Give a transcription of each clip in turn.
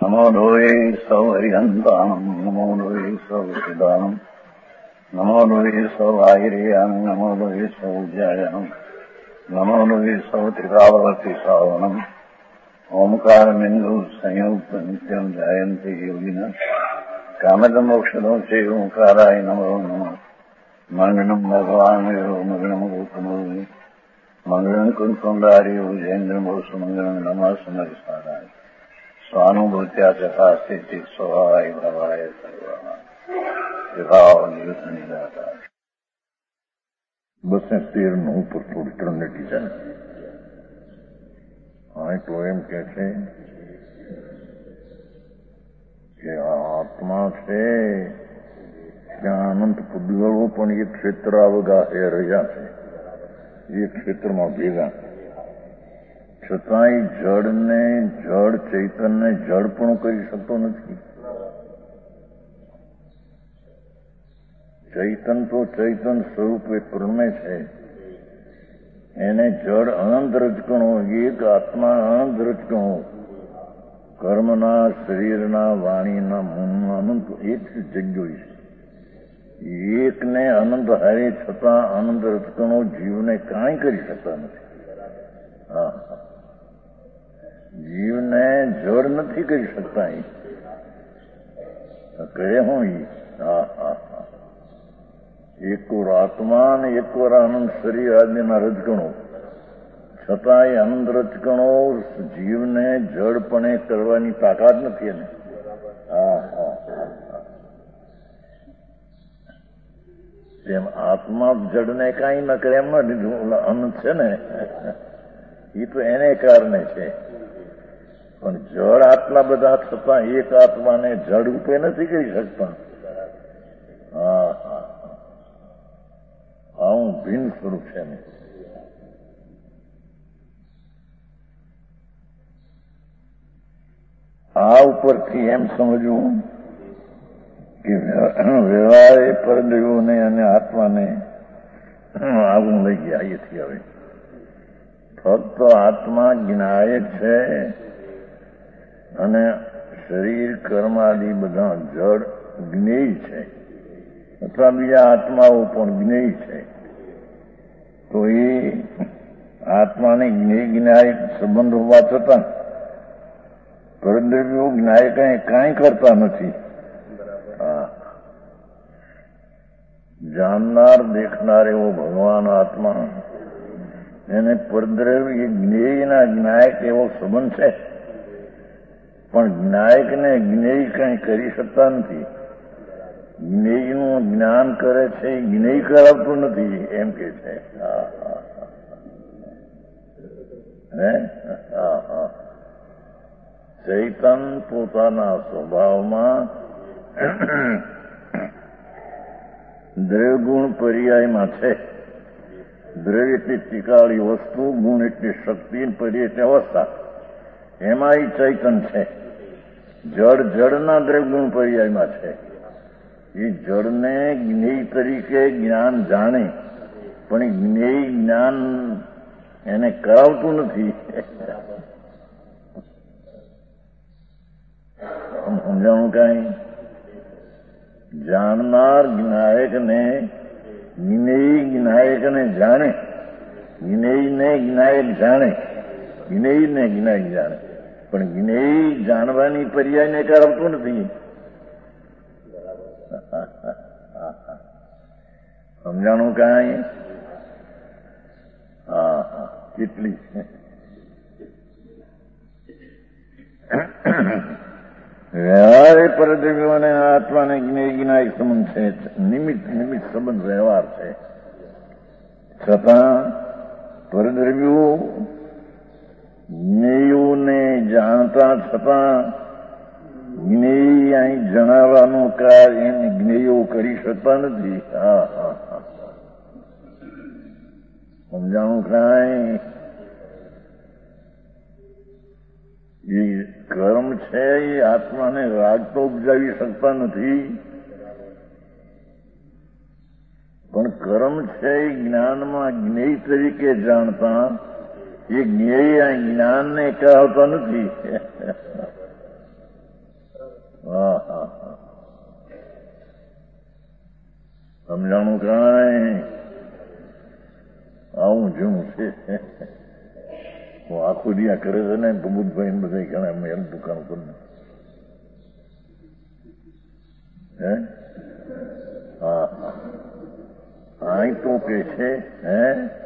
નમો લોહે સૌ હરિહંતાનમ નમો લોહે સૌ સિદાનમ નમો લોહે સૌ આયર્યાનમ નમો લોહે સૌ જયાનમ નમો લોહે સૌ ત્રિકાવર્તી સાવનમ ઓમકાર બિંદુ સંયુક્ત નિત્યમ જાયંતી યોગિના કામદ મોક્ષદો છે ઓંકારાય નમો નમઃ મંગલમ ભગવાન મંગલમ ગૌતમોહિ મંગલમ કુંકુંડાર્યો જયેન્દ્રમો સુમંગલમ નમઃ સમરિસારાય સ્વાનુભૂત્યા ચકા સ્થિતિ સ્વભાવાય ભવાય સર્વા વિભાવ નિયુદ્ધની દાતા 213 ઉપર થોડી ત્રણેટી છે. હા તો એમ કે છે કે આત્મા છે ત્યાં અનંત પૂદગળો પણ એક ક્ષેત્ર આવગા એ રહ્યા છે, એક ક્ષેત્રમાં ભેગા. છતાંય જળને જળ ચૈતનને જળ પણ કરી શકતો નથી. ચૈતન તો ચૈતન સ્વરૂપે પ્રણમે છે, એને જળ અનંત રજકણો, એક આત્મા અનંત રજકણો, કર્મના, શરીરના, વાણીના, મનના અનંત એક જગ્યા છે. એકને અનંત હારે છતાં અનંત રજકણો જીવને કાંઈ કરી શકતા નથી. હા, જીવને જળ નથી કરી શકતા. એ કહે હું હા હા હા એકવાર આત્મા અને એકવાર આનંદ શરીર આદિના રજકણો, છતાંય અનંત રજકણો જીવને જળપણે કરવાની તાકાત નથી એને. હા હા તેમ આત્મા જળને કાંઈ ન કરે એમ ન લીધું. અનંત છે ને એ તો એને કારણે છે, પણ જળ આટલા બધા છતાં એક આત્માને જળ રૂપે નથી કરી શકતા. હા હા આવું ભિન્ન સ્વરૂપ છે ને. આ ઉપરથી એમ સમજવું કે વ્યવહારે પરદેવોને અને આત્માને આવું લઈ ગયા. અહીંથી હવે ફક્ત આત્મા જ્ઞાયક છે અને શરીર કર્મ આદિ બધા જળ જ્ઞેય છે, અથવા બીજા આત્માઓ પણ જ્ઞેય છે. તો એ આત્માને જ્ઞેય જ્ઞાયક સંબંધ હોવા છતાં પરદ્રવ્યો જ્ઞાયક કાંઈ કરતા નથી. જાણનાર દેખનાર એવો ભગવાન આત્મા, એને પરદ્રવ્ય જ્ઞેયના જ્ઞાયક એવો સંબંધ છે, પણ જ્ઞાયકને જ્ઞેય કંઈ કરી શકતા નથી. જ્ઞેયનું જ્ઞાન કરે છે, જ્ઞેય કરાવતું નથી એમ કે છે. ચૈતન પોતાના સ્વભાવમાં દ્રવ્યગુણ પર્યાયમાં છે. દ્રવ્ય એટલી ટીકાળી વસ્તુ, ગુણ એટલી શક્તિ, પર્યાય એટલે અવસ્થા. એમાં એ ચૈતન છે. જળ જળના દ્રવ્યગુણ પર્યાયમાં છે. એ જળને જ્ઞેય તરીકે જ્ઞાન જાણે, પણ એ જ્ઞેય જ્ઞાન એને કરાવતું નથી. સમજાણું કાંઈ? જાણનાર જ્ઞાયકને જ્ઞેય જ્ઞાયકને જાણે, જ્ઞેયને જ્ઞાયક જાણે, જ્ઞેયને જ્ઞાયક જાણે, પણ જ્ઞેય જાણવાની પર્યાયને કરાવતું નથી. સમજાણું કાંઈ? હા હા કેટલી વ્યવહારે પરદ્રવ્યો અને આત્માને જ્ઞેય જ્ઞાયક સંબંધ છે, નિમિત્ત નિમિત્ત સંબંધ વ્યવહાર છે. છતાં પરદ્રવ્યો જ્ઞેયોને જાણતા છતાં જ્ઞેય અહીં જણાવવાનું કાર્ય એને જ્ઞેયો કરી શકતા નથી. હા હા હા સમજાણું કાંઈ? એ કર્મ છે એ આત્માને રાગ તો ઉપજાવી શકતા નથી, પણ કર્મ છે એ જ્ઞાનમાં જ્ઞેય તરીકે જાણતા એ જ્ઞેય જ્ઞાનને કરાવતા નથી. હા હા હા, સમજાણું કાંઈ આવું જૂનું છે. હું આખું દિયા કરે છે ને પ્રબુદ્ધભાઈ બધા ઘણા અમે એમ દુકાન ઉપર હે હા હા અહીં તો કે છે હે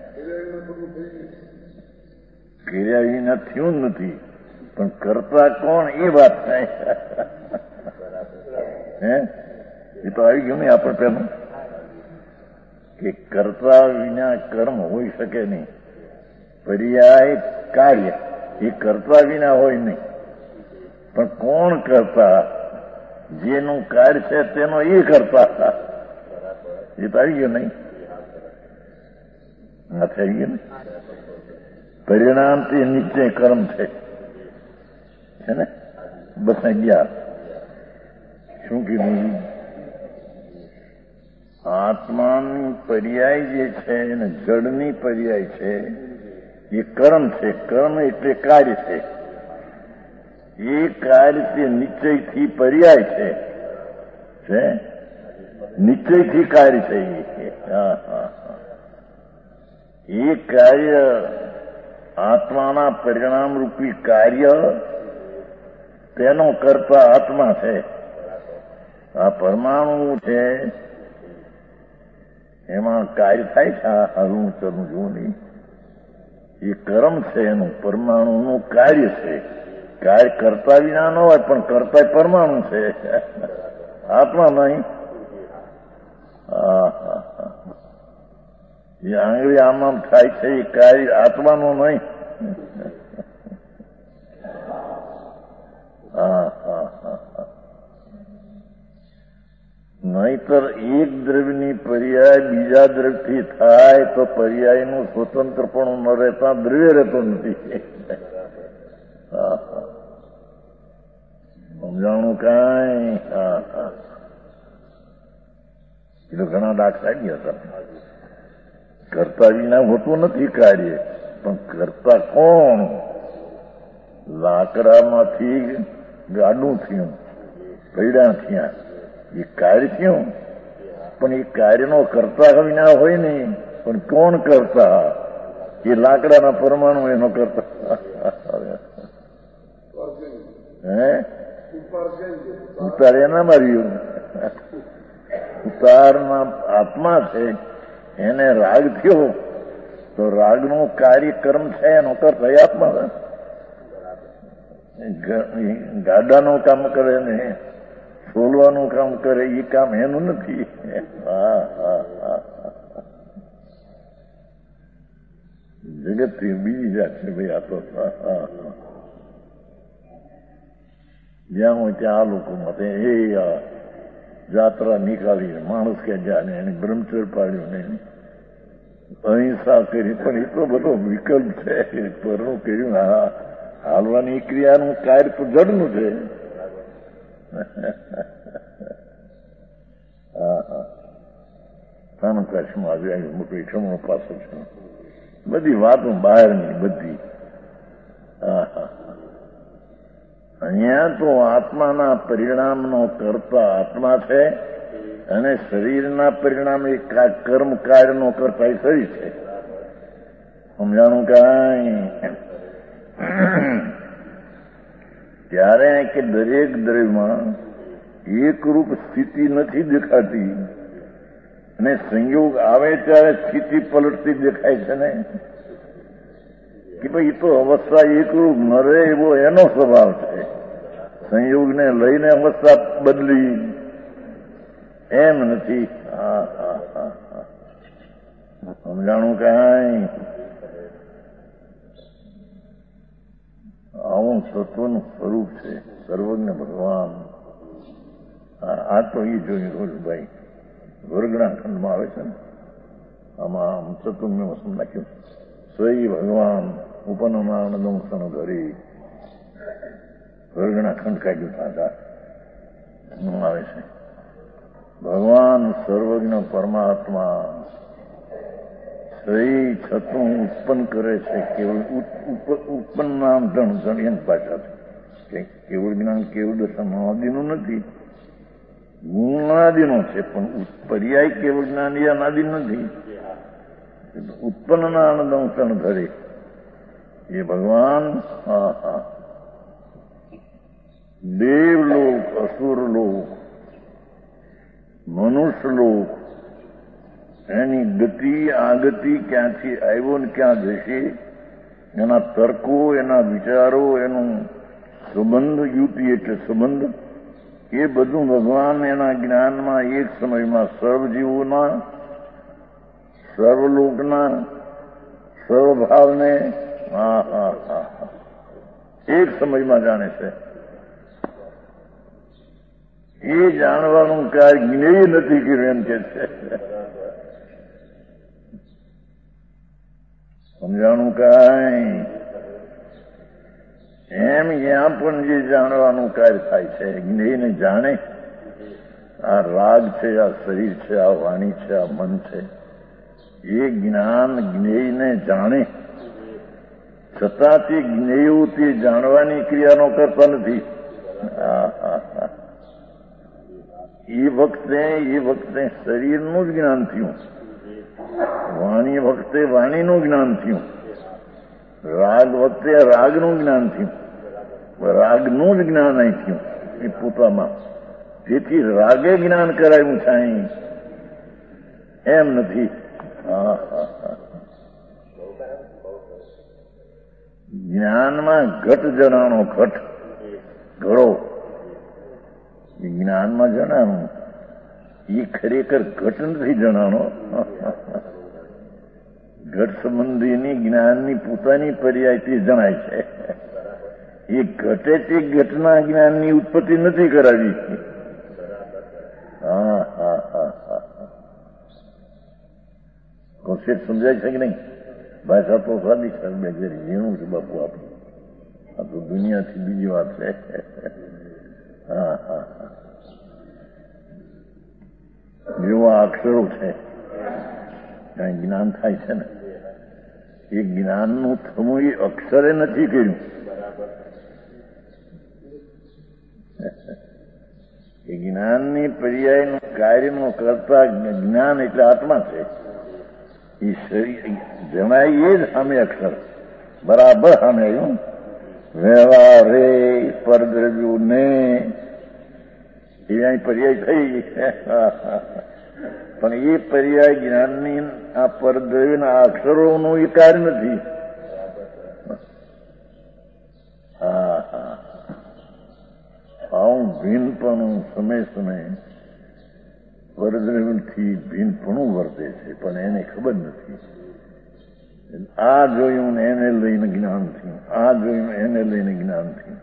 કર્યા વિના થયું નથી, પણ કરતા કોણ એ વાત થાય. હે એ તો આવી ગયું ને આપણે પેલું કે કરતા વિના કર્મ હોઈ શકે નહીં, પર્યાય કાર્ય એ કરતા વિના હોય નહીં, પણ કોણ કરતા? જેનું કાર્ય છે તેનો એ કરતા. એ તો આવી ગયું નહીં, નથી આવી ગયું ને. પરિણામ તે નિશ્ચય કર્મ છે ને. બસ ગયા શું કીધું? આત્માની પર્યાય જે છે એને જડની પર્યાય છે એ કર્મ છે. કર્મ એટલે કાર્ય છે. એ કાર્ય તે નિશ્ચયથી પર્યાય છે. નિશ્ચયથી કાર્ય છે. હા હા, એ કાર્ય આત્માના પરિણામ રૂપી કાર્ય તેનો કરતા આત્મા છે. આ પરમાણુ છે એમાં કાર્ય થાય છે. હરું ચરું જોવું નહીં, એ કર્મ છે એનું, પરમાણુનું કાર્ય છે. કાર્ય કરતા વિના ન હોય, પણ કરતા પરમાણુ છે, આત્મા નહીં. હા હા હા, એ આંગળી આમ આમ થાય છે એ કાર્ય આત્માનું નહીં. હા હા હા, નહીતર એક દ્રવ્યની પર્યાય બીજા દ્રવ્યથી થાય તો પર્યાયનું સ્વતંત્રપણું ન રહેતા દ્રવ્ય રહેતો નથી. સમજાણું કાંઈ? હા હા, એ તો ઘણા દાખલા ગયા હતા. કરતા વિના હોતું નથી કાર્ય, પણ કરતા કોણ? લાકડામાંથી ગાડું થયું, પૈડા થયા, એ કાર્ય થયું, પણ એ કાર્યનો કરતા વિના હોય નહીં. પણ કોણ કરતા? એ લાકડાના પરમાણુ એનો કરતા. હે ઉતાર એનામાં રહ્યું. ઉતારના આત્મા છે, એને રાગ થયો તો રાગનું કાર્યક્રમ છે એનો કરતા આત્મા. ગાડાનું કામ કરે ને છોલવાનું કામ કરે એ કામ એનું નથી. હા હા હા, જગતથી બીજી જાત છે ભાઈ આ તો. જ્યાં હોય ત્યાં આ લોકો માટે એ જાત્રા નીકાળી માણસ કે જાને એને બ્રહ્મચર્ય પાડ્યું ને અહિંસા કરી, પણ એ તો બધો વિકલ્પ છે. પરનું કર્યું હાલવાની ક્રિયાનું કાર્ય તો જડનું છે. હા હા, સ્થાનકાશમાં આવ્યા મોટી ક્ષમો પાસે છે. બધી વાતો બહારની બધી. હા હા, અહીંયા તો આત્માના પરિણામનો કરતા આત્મા છે, અને શરીરના પરિણામ એ કર્મ કાર્યનો કરતા એ શરીર છે. સમજાણું કાંઈ? ત્યારે કે દરેક દ્રવ્યમાં એકરૂપ સ્થિતિ નથી દેખાતી, અને સંયોગ આવે ત્યારે સ્થિતિ પલટતી દેખાય છે ને. કે ભાઈ એ તો અવસ્થા એકરૂપ ન રહે એવો એનો સ્વભાવ છે. સંયોગને લઈને અવસ્થા બદલી એમ નથી. હા હા હા હા, સમજાણું કાંઈ? આવું સત્વનું સ્વરૂપ છે સર્વજ્ઞ ભગવાન. આ તો એ જોયું રોજ ભાઈ વર્ગના ખંડમાં આવે છે ને, આમાં ચતુર્મે વસમ નાખ્યું સ્વયં ભગવાન ઉપનમાનંદમ સનધરી વર્ગના ખંડ કાઢ્યું હતા. આવે છે ભગવાન સર્વજ્ઞ પરમાત્મા સ્વયં છતું ઉત્પન્ન કરે છે. કેવળ ઉત્પન્ન નામ ધણ એની ભાષા છે. કેવળ જ્ઞાન કેવળ દશામાદિનું નથી, ગુણાદિનો છે, પણ પર્યાય કેવળ જ્ઞાન એ અનાદિ નથી. ઉત્પન્નના આનંદ અંકણ ધરે એ ભગવાન. દેવલોક, અસુરલોક, મનુષ્યલોક, એની ગતિ આગતિ ક્યાંથી આવ્યો ને ક્યાં જશે, એના તર્કો, એના વિચારો, એનું સંબંધ, યુતિ એટલે સંબંધ, એ બધું ભગવાન એના જ્ઞાનમાં એક સમયમાં સર્વજીવોના, સર્વલોકના, સર્વભાવને એક સમયમાં જાણે છે. એ જાણવાનું કાર્ય જ્ઞેય નથી કર્યું એમ કે છે. સમજાણું કાંઈ એમ ત્યાં પણ જે જાણવાનું કાર્ય થાય છે, જ્ઞેયને જાણે. આ રાગ છે, આ શરીર છે, આ વાણી છે, આ મન છે, એ જ્ઞાન જ્ઞેયને જાણે. છતાં તે જ્ઞેયો તે જાણવાની ક્રિયાનો કરતા નથી. એ વખતે શરીરનું જ જ્ઞાન થયું, વાણી વખતે વાણીનું જ્ઞાન થયું, રાગ વખતે રાગનું જ્ઞાન થયું, રાગનું જ જ્ઞાન અહીં થયું એ પોતામાં. તેથી રાગે જ્ઞાન કરાયું છે અહીં, એમ નથી. જ્ઞાનમાં ઘટ જણાનો, ઘટ ઘડો એ જ્ઞાનમાં જણાનું, એ ખરેખર ઘટ નથી જણાનો. ઘટ સંબંધીની જ્ઞાનની પોતાની પર્યાયથી જણાય છે. એ ઘટે તે ઘટના જ્ઞાનની ઉત્પત્તિ નથી કરાવી. કોન્સેપ્ટ સમજાય છે કે નહીં? ભાષા તો સાદી છે, બે ઝીણું છે બાપુ આપણું. આ તો દુનિયાથી બીજી વાત છે. જેવા અક્ષરો છે કઈ જ્ઞાન થાય છે ને, એ જ્ઞાનનું થવું એ અક્ષરે નથી કર્યું. એ જ્ઞાનની પર્યાયનું કાર્યનું કરતા જ્ઞાન એટલે આત્મા છે. એ શરીર જણાય એ જ સામે અક્ષર બરાબર સામે આવ્યું. વ્યવહારે પરદ્રવ્યો ને એ અહીં પર્યાય થઈ, પણ એ પર્યાય જ્ઞાનની આ પરદ્રવ્યના અક્ષરોનું એ કાર્ય નથી. આવું ભીનપણું સમય સમય પરદ્રવ્યથી ભીનપણું વર્તે છે, પણ એને ખબર નથી. આ જોયું ને એને લઈને જ્ઞાન થયું, આ જોયું એને લઈને જ્ઞાન થયું.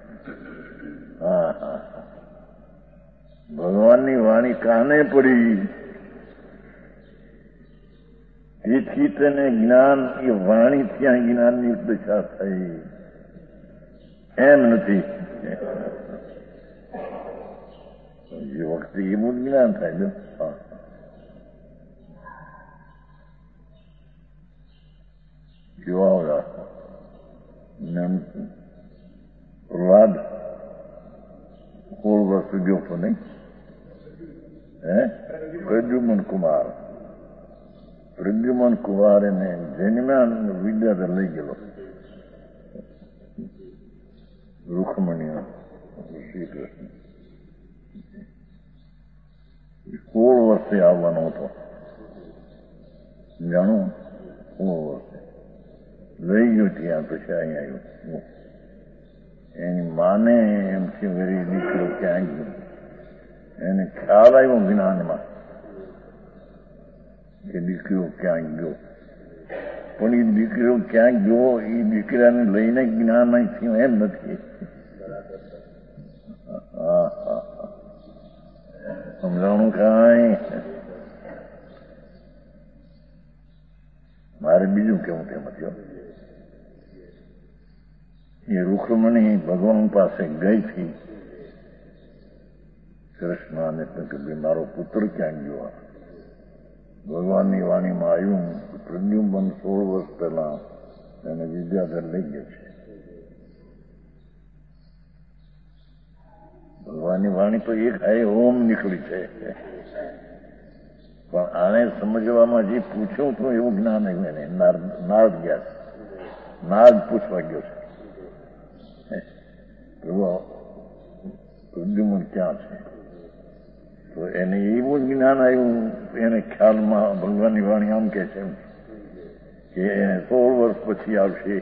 ભગવાનની વાણી કાને પડી, તેથી તેને જ્ઞાન એ વાણી ત્યાં જ્ઞાનની દશા થઈ, એમ નથી. એ વખતે એવું જ્ઞાન થાય. જોવા પ્રહલાદ 16 વર્ષ ગયો હતો નહીં? પ્રદ્યુમન કુમાર એને જન્મ્યા વિદ્યાધર લઈ ગયેલો રૂખમણીઓ શ્રી કૃષ્ણ. 16 વર્ષે આવવાનો હતો, જાણું, 16 વર્ષે લઈ ગયો ત્યાં. પછી અહીં આવ્યો. એની માને એમ છે વેરી દીકરો ક્યાં ગયો, એને ખ્યાલ આવ્યો જ્ઞાનમાં કે દીકરો ક્યાં ગયો. પણ એ દીકરો ક્યાં ગયો એ દીકરાને લઈને જ્ઞાન અહીં થયું એમ નથી. સમજાણું કાંઈ? મારે બીજું કેવું તેમાંથી એ રૂખમણી ભગવાન પાસે ગઈ હતી કૃષ્ણ અને કે મારો પુત્ર ક્યાં ગયો. ભગવાનની વાણીમાં આવ્યું પ્રદ્યુમન 16 વર્ષ પહેલા એને વિદ્યાધર લઈ ગયા છે. વાણી તો એક હાય ઓમ નીકળી છે, પણ આને સમજવામાં જે પૂછ્યું હતું એવું જ્ઞાન આવ્યું એને. નારદ ગયા છે, નારદ પૂછવા ગયો છે પ્રદ્યુમન ક્યાં છે, તો એને એવું જ્ઞાન આવ્યું, એને ખ્યાલમાં ભગવાનની વાણી આમ કે છે કે એને 16 વર્ષ પછી આવશે.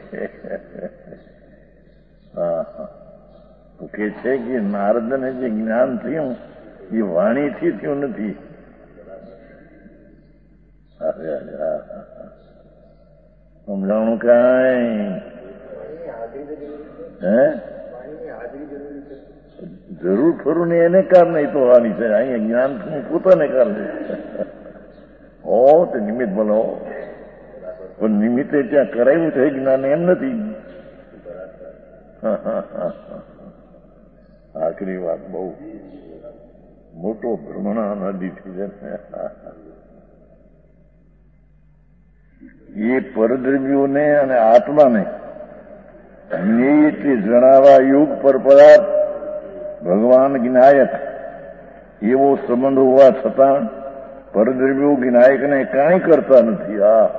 તો કે છે કે નારદને જે જ્ઞાન થયું એ વાણીથી થયું નથી. સમજાણું કાંઈ? હે જરૂર ખરું ને એને કારણે તો વાણી છે. અહીંયા જ્ઞાન પોતાને કારણે હો તો નિમિત્ત બોલો, પણ નિમિત્તે ત્યાં કરાયું છે જ્ઞાન એમ નથી. આખરી વાત બહુ મોટો ભ્રમણા નદીથી છે. એ પરદ્રવ્યોને અને આત્માને નિયતિ જણાવવા યુગ પર પદાર્થ ભગવાન જ્ઞાયક એવો સંબંધ હોવા છતાં પરદ્રવ્યો જ્ઞાયકને કાંઈ કરતા નથી.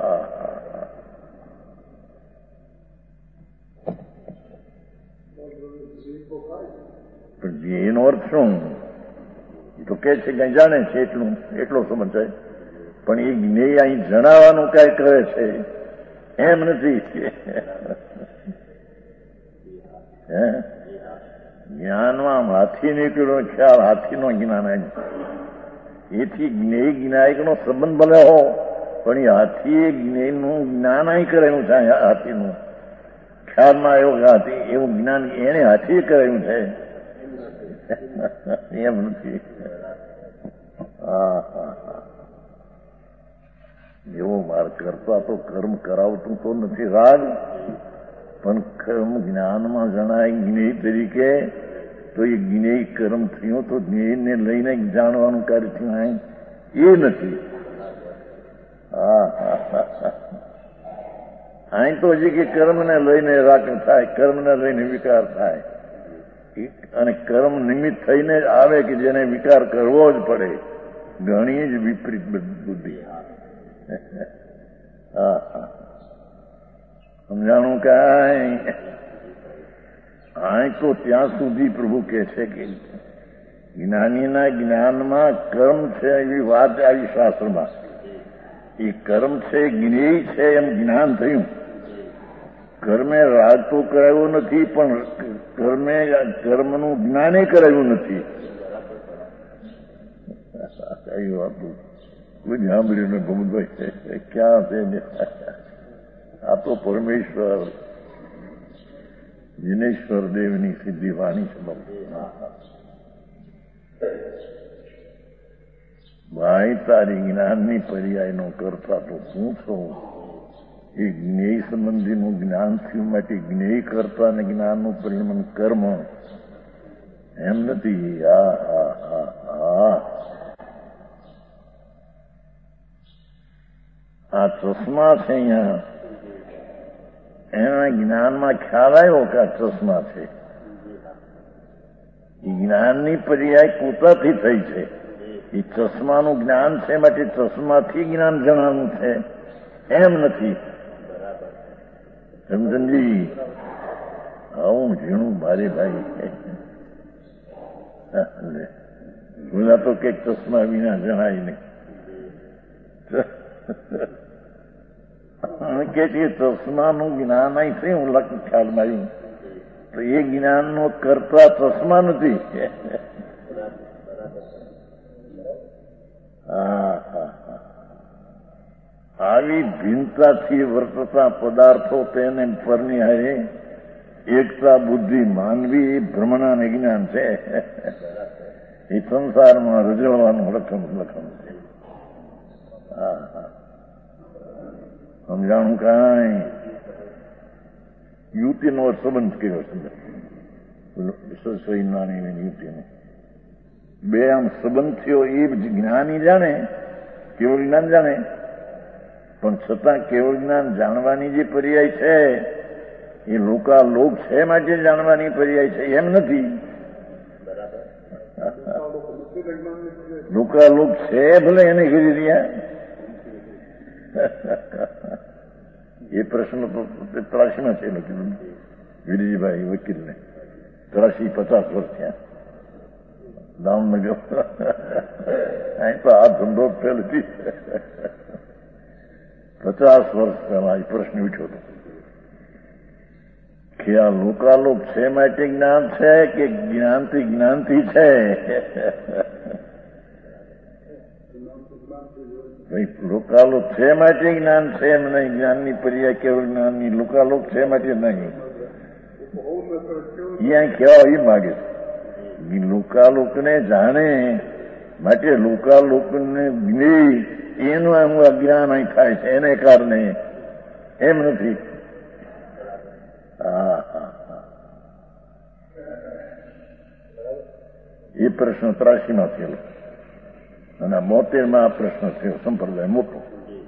એનો અર્થ શું? તો કે છે કે જાણે છે એટલો સંબંધ છે, પણ એ જ્ઞેય અહીં જણાવવાનું કઈ કરે છે એમ નથી. જ્ઞાનમાં હાથી નીકળ્યો ખ્યાલ, હાથીનો જ્ઞાન એથી જ્ઞેય જ્ઞાયકનો સંબંધ ભલે હો, પણ એ હાથીએ જ્ઞેયનું જ્ઞાન અહીં કરાયું છે. હાથીનું ખ્યાલમાં આવ્યો કે હાથી એવું જ્ઞાન એને હાથીએ કરાયું છે એમ નથી. એવો માર કરતા તો કર્મ કરાવતું તો નથી રાગ, પણ કર્મ જ્ઞાનમાં જણાય જ્ઞેય તરીકે, તો એ જ્ઞેય કર્મ થયો તો જ્ઞેયને લઈને જાણવાનું કાર્ય થયું એ નથી. અહીં તો હજી કે કર્મને લઈને રાગ થાય, કર્મને લઈને વિકાર થાય, અને કર્મ નિમિત્ત થઈને આવે કે જેને વિકાર કરવો જ પડે. ઘણી જ વિપરીત બુદ્ધિ. સમજાણું કાંઈ? અહીં તો ત્યાં સુધી પ્રભુ કહે છે કે જ્ઞાનીના જ્ઞાનમાં કર્મ છે એવી વાત આવી શાસ્ત્રમાં. એ કર્મ છે જ્ઞેય છે એમ જ્ઞાન થયું. કર્મે રાગ તો કરાવ્યો નથી, પણ કર્મનું જ્ઞાને કરાવ્યું નથી. કઈ વાત કોઈ સાંભળ્યું ને ભગવતભાઈ ક્યાં છે? આ તો પરમેશ્વર જિનેશ્વર દેવની સિદ્ધિ વાણી છે. ભાઈ તારી જ્ઞાનની પર્યાયનો કરતા તો શું છો? એ જ્ઞેય સંબંધીનું જ્ઞાન થયું માટે જ્ઞેય કરતા અને જ્ઞાનનું પરિણામ કર્મ એમ નથી. આ ચશ્મા છે અહીંયા, એના જ્ઞાનમાં ખ્યાલ આવ્યો કે આ ચશ્મા છે. એ જ્ઞાનની પર્યાય પોતાથી થઈ છે. એ ચશ્માનું જ્ઞાન છે માટે ચશ્માથી જ્ઞાન જણાવવાનું છે એમ નથી. સમજણજી? આવું ઝીણું ભારે ભાઈ બોલા તો કઈક ચશ્મા વિના જણાય નહીં. કે ચશ્માનું જ્ઞાન અહીં છે, હું ખ્યાલમાં આવ્યું તો એ જ્ઞાનનો કરતા ચશ્મા નથી. આવી ભિન્નતાથી વર્તતા પદાર્થો તેને પરની હારે એકતા બુદ્ધિ માનવી એ ભ્રમણા જ્ઞાન છે. એ સંસારમાં રજળવાનું લખમ છે. સમજાણું કાંઈ? યુવતીનો સંબંધ કર્યો છે યુવતીનો. બે આમ સંબંધ થયો એ જ્ઞાની જાણે, કેવળ જ્ઞાન જાણે, પણ છતાં કેવળ જ્ઞાન જાણવાની જે પર્યાય છે એ લોક છે માટે જાણવાની પર્યાય છે એમ નથી. લોકાલોક છે ભલે એને કરી રહ્યા. એ પ્રશ્ન તો 83માં છે કીધું વિરજીભાઈ વકીલને. 83-50 વર્ષ થયા દામમાં ગયો. અહીં તો આ ધંધો પહેલથી 50 વર્ષ પહેલા એ પ્રશ્ન ઉઠ્યો હતો કે આ લોકાલોક છે માટે જ્ઞાન છે કે જ્ઞાનથી જ્ઞાનથી છે? લોકાલોક છે માટે જ્ઞાન છે એમ નહીં. જ્ઞાનની પર્યાય કેવળ જ્ઞાનની. લોકાલોક છે માટે નહીં. અહીંયા કહેવા એ માગે છે લોકાલોકને જાણે માટે લોકાલોકને એનું એનું અજ્ઞાન અહીં થાય છે એને કારણે. એમ નથી. એ પ્રશ્ન 83માં થયેલો અને 72માં આ પ્રશ્ન થયો. સંપ્રદાય મોટો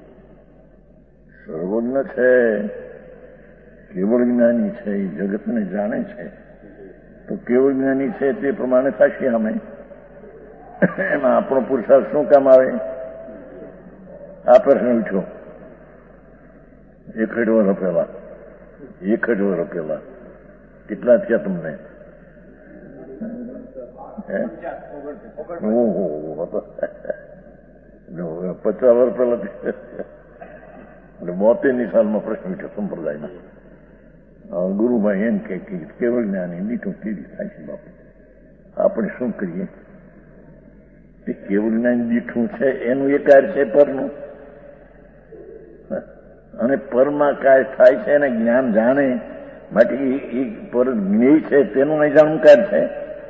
સર્વજ્ઞ છે, કેવળ જ્ઞાની છે, એ જગતને જાણે છે. તો કેવળ જ્ઞાની છે તે પ્રમાણે થશે. અમે એમાં આપણો પુરુષાર્થ શું કામ આવે? આ પ્રશ્ન ઉઠ્યો 61 વર્ષ પહેલા. 61 વર્ષ પહેલા કેટલા થયા તમને? ઓહો 50 વર્ષ પહેલા. એટલે 72ની સાલમાં પ્રશ્ન ઉઠ્યો સંપ્રદાયમાં. ગુરુભાઈ એમ કે કેવળ જ્ઞાની નીઠું કેવી થાય છે બાપુ? આપણે શું કરીએ? એ કેવળ જ્ઞાન દીઠું છે એનું એ કાર્ય છે પરનું. અને પરમાં કાર્ય થાય છે એને જ્ઞાન જાણે માટે એ પર જ્ઞેય છે તેનું નહીં જાણવું કાર્ય છે.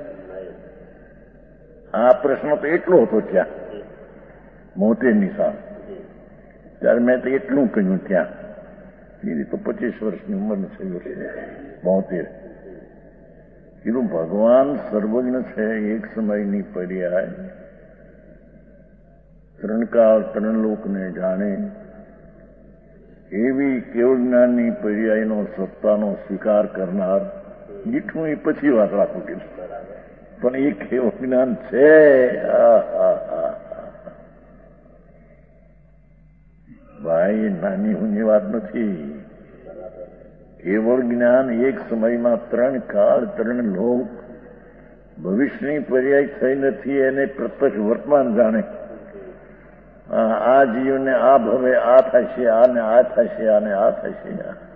આ પ્રશ્ન તો એટલો હતો ત્યાં 72ની સાલ. ત્યારે મેં તો એટલું કહ્યું ત્યાં. એ તો 25 વર્ષની ઉંમરની છે 72. કીધું ભગવાન સર્વજ્ઞ છે. એક સમયની પર્યાય 3 કાળ 3 લોકને જાણે એવી કેવળ જ્ઞાનની પર્યાયનો સત્તાનો સ્વીકાર કરનાર. દીઠું એ પછી વાત રાખું કે પણ એ કેવળ જ્ઞાન છે. ભાઈ નાની ઊંની વાત નથી. કેવળ જ્ઞાન એક સમયમાં 3 કાળ 3 લોક ભવિષ્યની પર્યાય થઈ નથી. એને પ્રત્યક્ષ વર્તમાન જાણે. આ જીવને આ ભવે આ થશે, આને આ થશે, આને આ થશે.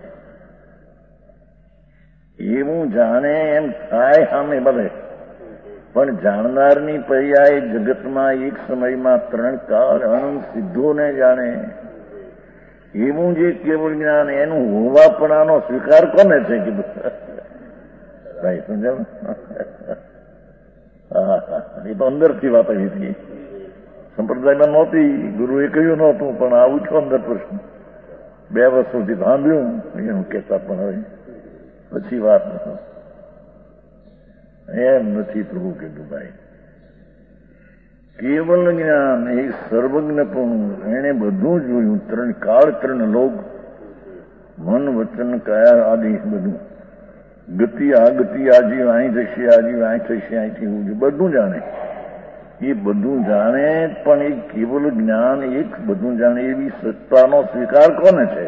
એવું જાણે એમ થાય સામે ભલે. પણ જાણનારની પર્યાય જગતમાં એક સમયમાં 3 કાળ અનંત સિદ્ધોને જાણે એવું જે કેવળ જ્ઞાન એનું હોવાપણાનો સ્વીકાર કોને છે કીધું? ભાઈ સમજાવ. એ તો અંદરથી વાત આવી હતી. સંપ્રદાયમાં નહોતી. ગુરુએ કહ્યું નહોતું પણ આવું છું અંદર પ્રશ્ન. 2 વર્ષ સુધી સાંભળ્યું એનું કહેતા પણ હવે પછી વાત એમ નથી. પ્રભુ કીધું ભાઈ કેવલ જ્ઞાન એ સર્વજ્ઞપણું. એને બધું જોયું. 3 કાળ 3 લોક મન વચન કાયા આદિ બધું. ગતિ આ ગતિ આજીવ અહીં થશે, આજીવ અહીં થશે, અહીંથી બધું જાણે. એ બધું જાણે પણ એ કેવલ જ્ઞાન એક બધું જાણે એવી સત્તાનો સ્વીકાર કોને છે?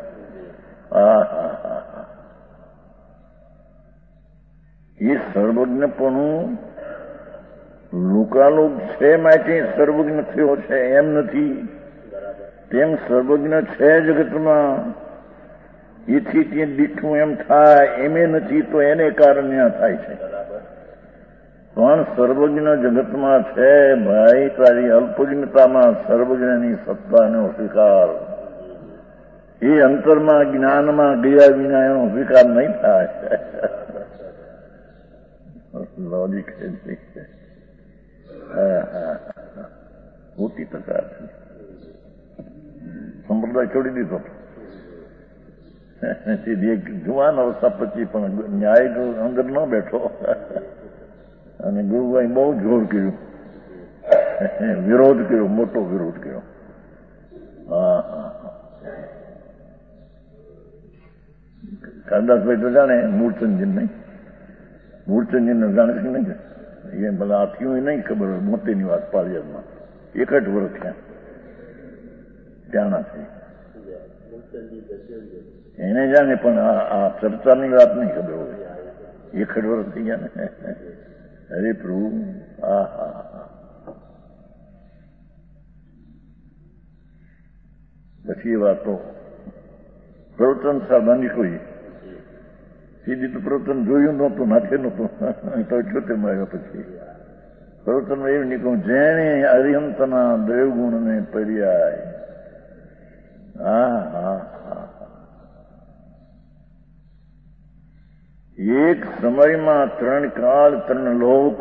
એ સર્વજ્ઞપણું લોકાલોક છે માટે સર્વજ્ઞ થયો છે એમ નથી. તેમ સર્વજ્ઞ છે જગતમાં. એથી તે દીઠું એમ થાય એમે નથી. તો એને કારણે આ થાય છે. પણ સર્વજ્ઞ જગતમાં છે ભાઈ. તારી અલ્પજ્ઞતામાં સર્વજ્ઞની સત્તાનો સ્વીકાર એ અંતરમાં જ્ઞાનમાં ગયા વિના એનો સ્વીકાર નહીં થાય. લોજિક છે. મોટી તકરાર છે. સંપ્રદાય છોડી દીધો. જુવાન અવસ્થા પછી પણ ન્યાય અંદર ન બેઠો. અને ગુરુભાઈ બહુ જોર કર્યું, વિરોધ કર્યો, મોટો વિરોધ કર્યો. કાનદાસભાઈ તો જાણે મૂળચંદજી નહીં. મૂળચંદજીને જાણે છે નહીં? એ ભલે હાથીઓ નહીં ખબર હોય, મોતીની વાત પાળિયાદમાં 61 વર્ષ થયા ત્યાંના છે એને જાણે, પણ આ ચર્ચાની વાત નહીં ખબર હોય. 61 વર્ષ થઈ ગયા ને. અરે પ્રભુ, હા હા હા. પછી એ વાતો પ્રવચન સાધવાની કોઈ સીધી તો પ્રવચન જોયું નહોતું, નાખે નહોતું, તો 78 આવ્યા. પછી પ્રવચનમાં એવું નીકળ્યું, જેણે અરિહંતના દેવગુણને પર્યાય. હા હા હા. એક સમયમાં 3 કાળ 3 લોક,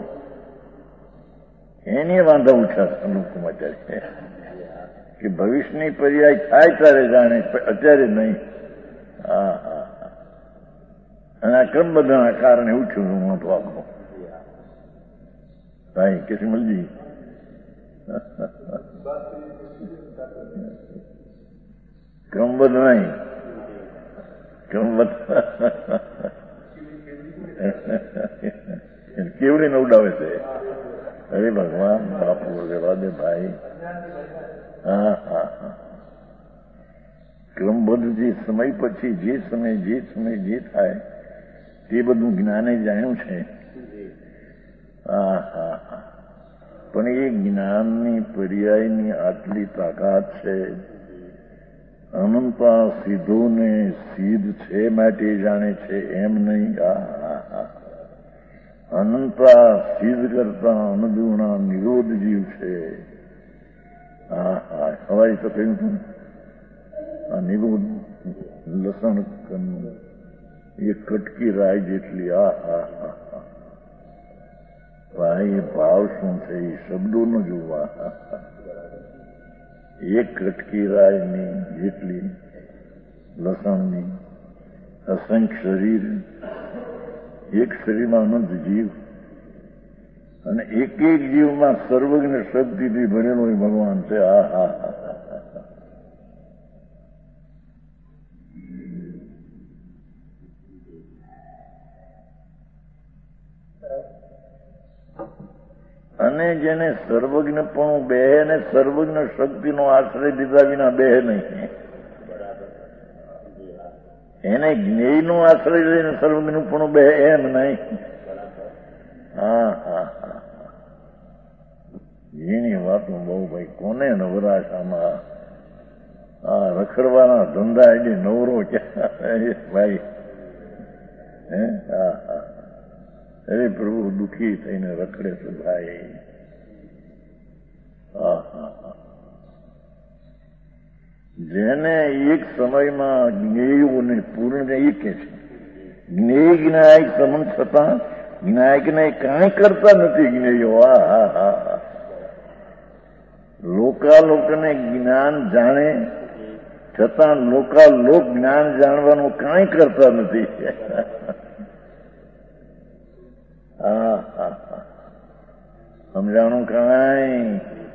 એની વાંધા ઉઠ્યા લોકોમાં ત્યારે કે ભવિષ્યની પર્યાય થાય ત્યારે જાણે, અત્યારે નહીં. હા હા. અને આ ક્રમ બધાના કારણે ઉઠ્યું મોટો આખો ભાઈ કિસ્મલજી. ક્રમબદ્ધ નહીં, ક્રમબદ્ધ કેવડીને ઉડાવે છે. અરે ભગવાન, બાપુ રેવા દે ભાઈ. હા હા હા. ક્રમબદ્ધ જે સમય પછી જે સમય જે થાય તે બધું જ્ઞાને જાણ્યું છે. હા હા હા. પણ એ જ્ઞાનની પર્યાયની આટલી તાકાત છે. અનંતા સિદ્ધોને સિદ્ધ છે માટે જાણે છે એમ નહીં. હા હા હા. અનંતા સિદ્ધ કરતા અનદુણા નિરોધ જીવ છે. હા હા. હવાઈ તો કહ્યું હતું આ નિરોધ લસણ એ કટકી રાય જેટલી. હા હા હા હા. ભાઈ ભાવ શું છે એ શબ્દો ન જોવા. એક કટકી રાયની જેટલી લસણની અસંખ્ય શરીર, એક શરીરમાં અનંત જીવ, અને એક એક જીવમાં સર્વજ્ઞ શક્તિથી ભરેલો એ ભગવાન છે. હા હા હા. અને જેને સર્વજ્ઞપણું બેહે ને સર્વજ્ઞ શક્તિનો આશ્રય લીધા વિના બેહે નહીં. એને જ્ઞેયનો આશ્રય લઈને સર્વજ્ઞપણું બેહે એમ નહીં. હા હા હા. એની વાતો બહુ ભાઈ, કોને નવરાશ આમાં. આ રખડવાના ધંધા એટલે નવરો ક્યાં ભાઈ. હે હા હા. અરે પ્રભુ દુઃખી થઈને રખડે છે ભાઈ. હા હા હા. જેને એક સમયમાં જ્ઞેયોને પૂર્ણ એ કે છે. જ્ઞેય જ્ઞાયક સમન છતાં જ્ઞાયકને કાંઈ કરતા નથી જ્ઞેયો. હા હા હા હા. લોકાલોકને જ્ઞાન જાણે છતાં લોકાલોક જ્ઞાન જાણવાનું કાંઈ કરતા નથી. હા હા હા. સમજાણું કાંઈ.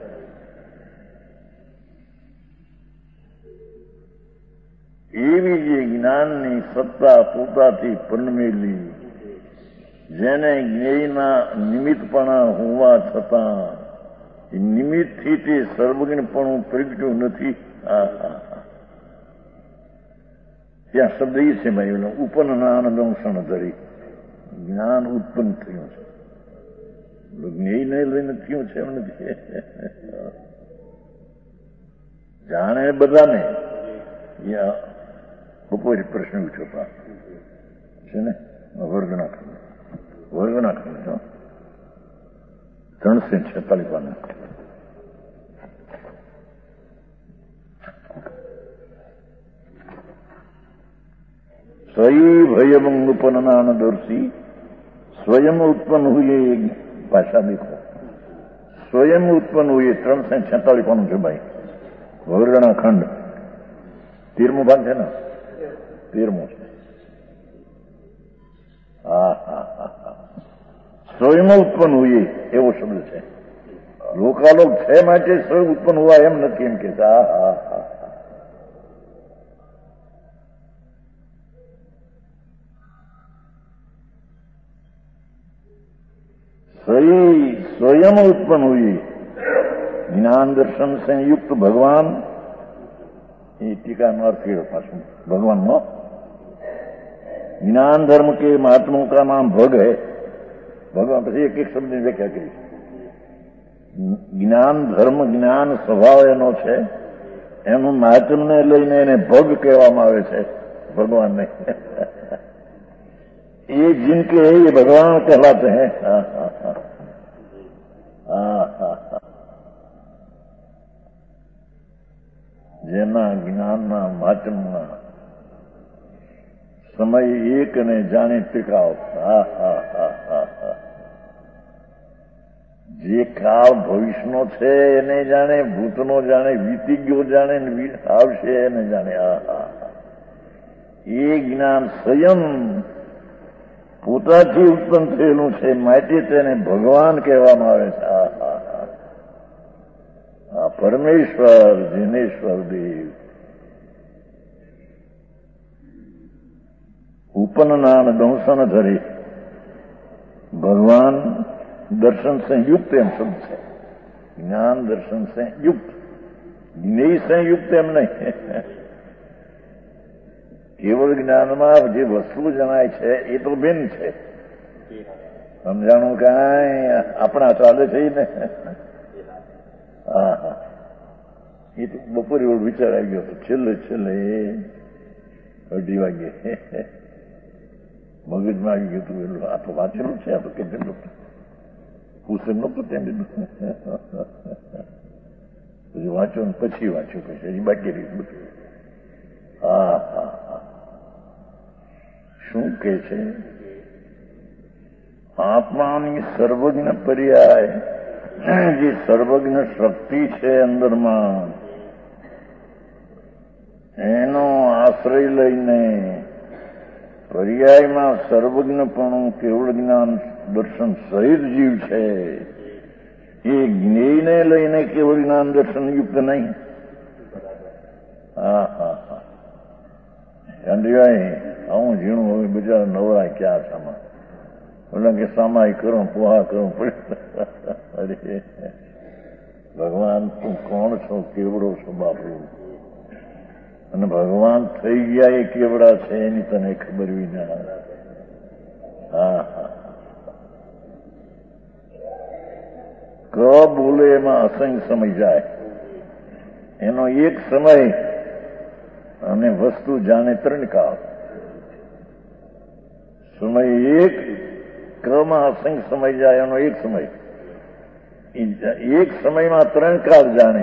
એવી જે જ્ઞાનની સત્તા પોતાથી પનમેલી, જેને જ્ઞેયના નિમિત્તપણા હોવા છતાં નિમિત્તથી તે સર્વજ્ઞપણું પ્રગટ્યું નથી. હા હા હા. ત્યાં શબ્દ એ છે ભાઈ, ઉપનનાન દંશણ ધરી જ્ઞાન ઉત્પન્ન થયું છે. જ્ઞેયને લઈને થયું છે એમ નથી. જાણે બધાને. બપોરે પ્રશ્ન પૂછ્યો છે ને, વર્ગના ખંડ 346 પાના. સ્વયં ભયમ ઉપનનાન દર્શી स्वयं उत्पन्न हुए. भाषा देखो, स्वयं उत्पन्न हुए 346 पाનું છે ભાઈ. વર્ગના ખંડ 13મો ભાગ છે ને, 13મો છે. હા હા હા હા. સ્વયં ઉત્પન્ન હુએ એવો શબ્દ છે. લોકાલોક છે માટે સ્વયં ઉત્પન્ન હોવા એમ નથી એમ કે. હા હા હા. सही स्वयं उत्पन्न हुई। ज्ञान दर्शन से युक्त भगवान, ये टीका नो अर्थ पास भगवान नो ज्ञान धर्म के महात्माओं का नाम भग है। भगवान પછી એક એક શબ્દની વ્યાખ્યા કરી। જ્ઞાન ધર્મ જ્ઞાન સ્વભાવ એનો છે, એનું મહાત્મને લઈને એને ભગ કહેવામાં આવે છે ભગવાનને। ये जिनके है ये भगवान कहलाते हैं। જેના જ્ઞાનના મહાત્મના સમય એક ને જાણે ટીકાવ। જે કાળ ભવિષ્યનો છે એને જાણે, ભૂતનો જાણે, વીતી ગયો જાણે, આવશે એને જાણે। એ જ્ઞાન સ્વયં પોતાથી ઉત્પન્ન થયેલું છે, માટે તેને ભગવાન કહેવામાં આવે છે। પરમેશ્વર જીનેશ્વર દેવ ઉપનનાન દંશન ધરે ભગવાન दर्शन से युक्त एम शब्द है। ज्ञान दर्शन से युक्त, ज्ञेय से युक्त एम नहीं। केवल ज्ञान में जे वस्तु जनाय है ये तो भिन्न है। समझाणु कांई अपना चाले छे ने। ये तो बपोरे विचार आई गयो तो छेल्ले छेल्ले 2:30 वागे मगज में आई गयो तो आ तो वांचेलू छे, आ तो केटલું પૂછે નતું તેને પછી વાંચો ને પછી વાંચ્યું, પછી હજી બાકી રહ્યું બધું। શું કે છે? આત્માની સર્વજ્ઞ પર્યાય, જે સર્વજ્ઞ શક્તિ છે અંદરમાં, એનો આશ્રય લઈને પર્યાયમાં સર્વજ્ઞપણું કેવળ જ્ઞાન દર્શન સહિત જીવ છે। એ જ્ઞેયને લઈને કેવળ જ્ઞાન દર્શન યુક્ત નહીં। ગાંધીભાઈ આવું ઝીણું હવે બિચારા નવરા ક્યાં સામા, બોલા કે સામાય કરો પોહા કરો પડે। અરે ભગવાન તું કોણ છો, કેવડો છો બાપુ, અને ભગવાન થઈ ગયા એ કેવડા છે એની તને ખબર વિના। ક બોલે એમાં અસંખ્ય સમય જાય, એનો એક સમય અને વસ્તુ જાણે 3 કાળ। સમય એક, કમાં અસંખ્ય સમય જાય એનો એક સમય, એક સમયમાં 3 કાળ જાણે।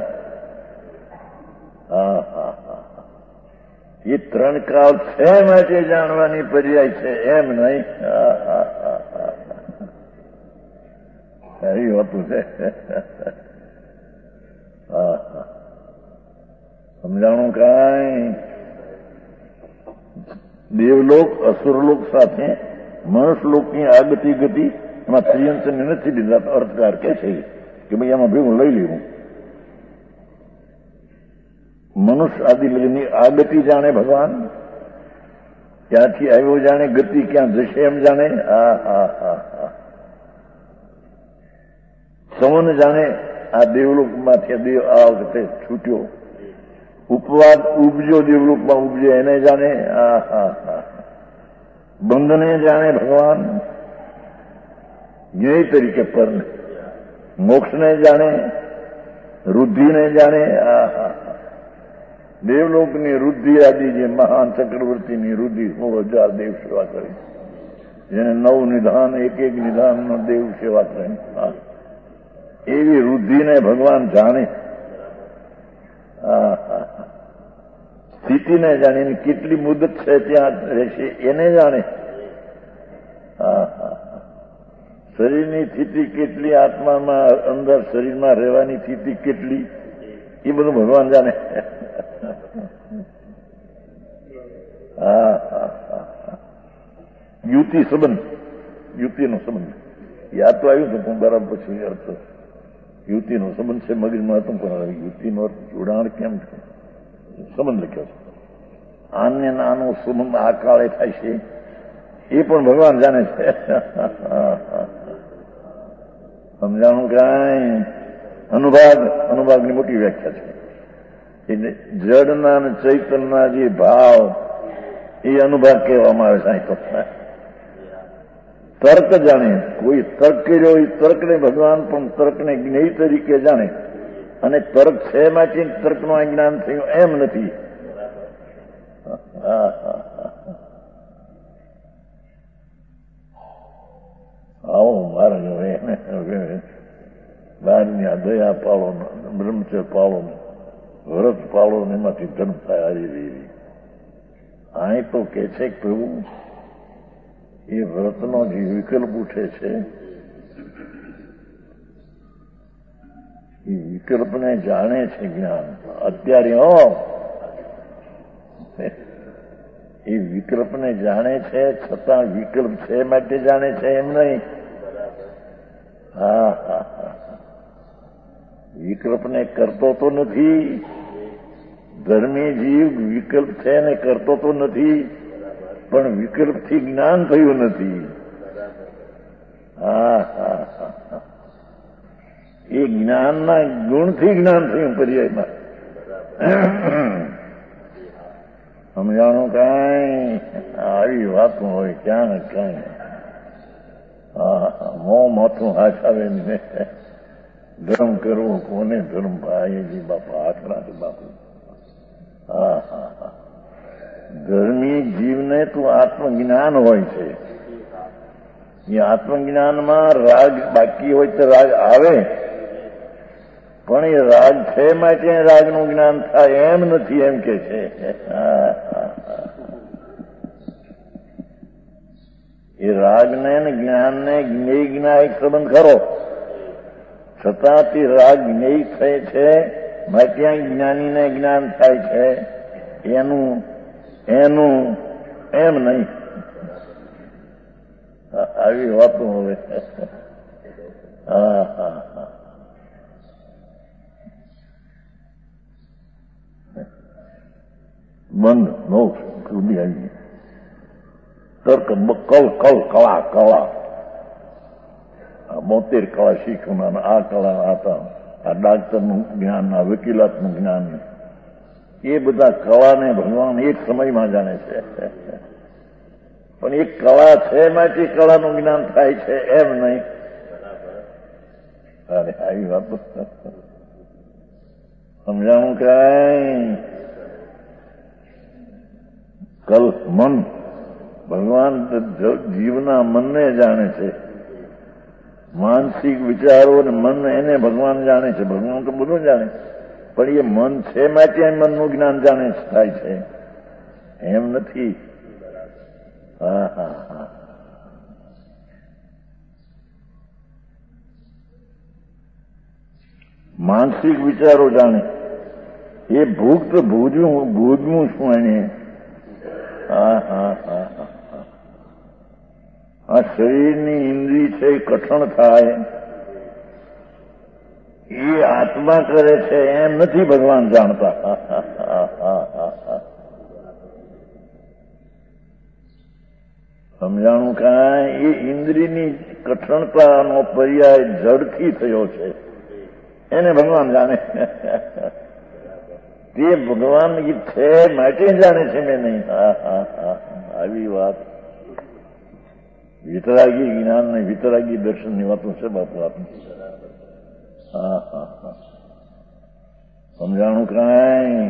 એ 3 કાળ છે માટે જાણવાની પર્યાય છે, એમ નહીં। એવું હતું છે। સમજાણું કાંઈ? દેવલોક અસુરલોક સાથે મનુષ્યલોકની આ ગતિ એમાં ત્રિયંશને નથી લીધા। અર્થકાર કે છે કે ભાઈ આમાં ભેગું લઈ લેવું। મનુષ્ય આદિ લગની આ ગતિ જાણે ભગવાન, ક્યાંથી આવ્યો જાણે, ગતિ ક્યાં જશે એમ જાણે। સવન જાણે, આ દેવલોકમાંથી દેવ આ વખતે છૂટ્યો, ઉપવાદ ઉપજો દેવલોકમાં ઉપજે એને જાણે। બંધને જાણે ભગવાન જ્ઞેય તરીકે પરને, મોક્ષને જાણે, વૃદ્ધિને જાણે। દેવલોકની વૃદ્ધિ આદિ જે મહાન ચક્રવર્તીની વૃદ્ધિ 16,000 દેવ સેવા કરી, જેને 9 નિધાન એક નિધાનનો દેવ સેવા કરી, એવી વૃદ્ધિને ભગવાન જાણે। સ્થિતિને જાણે, એની કેટલી મુદત છે ત્યાં રહેશે એને જાણે। શરીરની સ્થિતિ કેટલી, આત્મામાં અંદર શરીરમાં રહેવાની સ્થિતિ કેટલી, એ બધું ભગવાન જાણે। યુતિ સંબંધ, યુતિનો સંબંધ યાદ તો આવ્યું હતું પણ બરાબર પછી અર્થ યુતિનો સંબંધ છે મગજમાં હતું, પણ યુતિનો અર્થ જોડાણ કેમ છે, સંબંધ લખ્યો છે। આને નાનો સંબંધ આ કાળે થાય છે એ પણ ભગવાન જાણે છે। સમજાણું કાંઈ? અનુભાગની મોટી વ્યાખ્યા છે. એટલે જડના અને ચૈતનના જે ભાવ એ અનુભાગ કહેવામાં આવે સાંઈ. તર્ક જાણે, કોઈ તર્ક કર્યો એ તર્કને ભગવાન પણ તર્કને જ્ઞેય તરીકે જાણે, અને તર્ક છે એમાંથી તર્કનું આ જ્ઞાન થયું એમ નથી. આવો માર્ગ બહારની આ દયા પાળો, બ્રહ્મચર્ય પાળો, વ્રત પાળો ને એમાંથી ધર્મ થાય. આવી અહીં તો કે છે કે પ્રભુ એ વ્રતનો જે વિકલ્પ ઉઠે છે એ વિકલ્પને જાણે છે જ્ઞાન. અત્યારે એ વિકલ્પને જાણે છે, છતાં વિકલ્પ છે માટે જાણે છે એમ નહીં. હા હા હા, વિકલ્પને કરતો તો નથી. ધર્મી જીવ વિકલ્પ છે ને કરતો તો નથી, પણ વિકલ્પથી જ્ઞાન થયું નથી. હા હા હા, એ જ્ઞાનના ગુણથી જ્ઞાન થયું પર્યાયમાં. સમજાણું કાંઈ? આવી વાતો હોય ક્યાં ને ક્યાંય. હા, મોં માથું હાચાવે ને ધર્મ કરવો કોને ધર્મ ભાઈજી બાપા આટલા છે બાપુ. હા હા હા, ધર્મી જીવને તો આત્મજ્ઞાન હોય છે. એ આત્મજ્ઞાનમાં રાગ બાકી હોય તો રાગ આવે, પણ એ રાગ છે માટે રાગનું જ્ઞાન થાય એમ નથી, એમ કે છે. એ રાગને જ્ઞાનને જ્ઞેય જ્ઞાયક સંબંધ ખરો, છતાં તે રાગ જ્ઞેય થાય છે માટે જ્ઞાનીને જ્ઞાન થાય છે. એનું એમ નહીં. આવી વાતો હવે. હા હા હા, બંધ મોક્ષ સુધી આવી. તર્ક કલા 72 કળા શીખવાના. આ કળા હતા, આ ડાક્ટરનું જ્ઞાન, આ વકીલાતનું જ્ઞાન, એ બધા કળાને ભગવાન એક સમયમાં જાણે છે. પણ એક કળા છે માટે કળાનું જ્ઞાન થાય છે એમ નહીં. અરે આવી વાતો સમજાવું કાંઈ? મન, ભગવાન જીવના મનને જાણે છે. માનસિક વિચારો અને મન એને ભગવાન જાણે છે. ભગવાન તો બધું જાણે, પણ એ મન છે માટે મનનું જ્ઞાન જાણે થાય છે, એમ નથી. હા હા હા, માનસિક વિચારો જાણે. એ ભૂખ તો ભૂજવું શું એને? હા હા હા હા, આ શરીરની ઇન્દ્રિય છે એ કઠણ થાય, એ આત્મા કરે છે એમ નથી ભગવાન જાણતા. સમજાણું કાંઈ? એ ઇન્દ્રિયની કઠણતાનો પર્યાય જડથી થયો છે, એને ભગવાન જાણે. તે ભગવાન છે માટે જાણે છે, મેં નહીં. હા હા હા, આવી વાત. વિતરાગી જ્ઞાન ને વિતરાગી દર્શનની વાતો છે બાપુ આપની. હા હા હા, સમજાણું કાંઈ?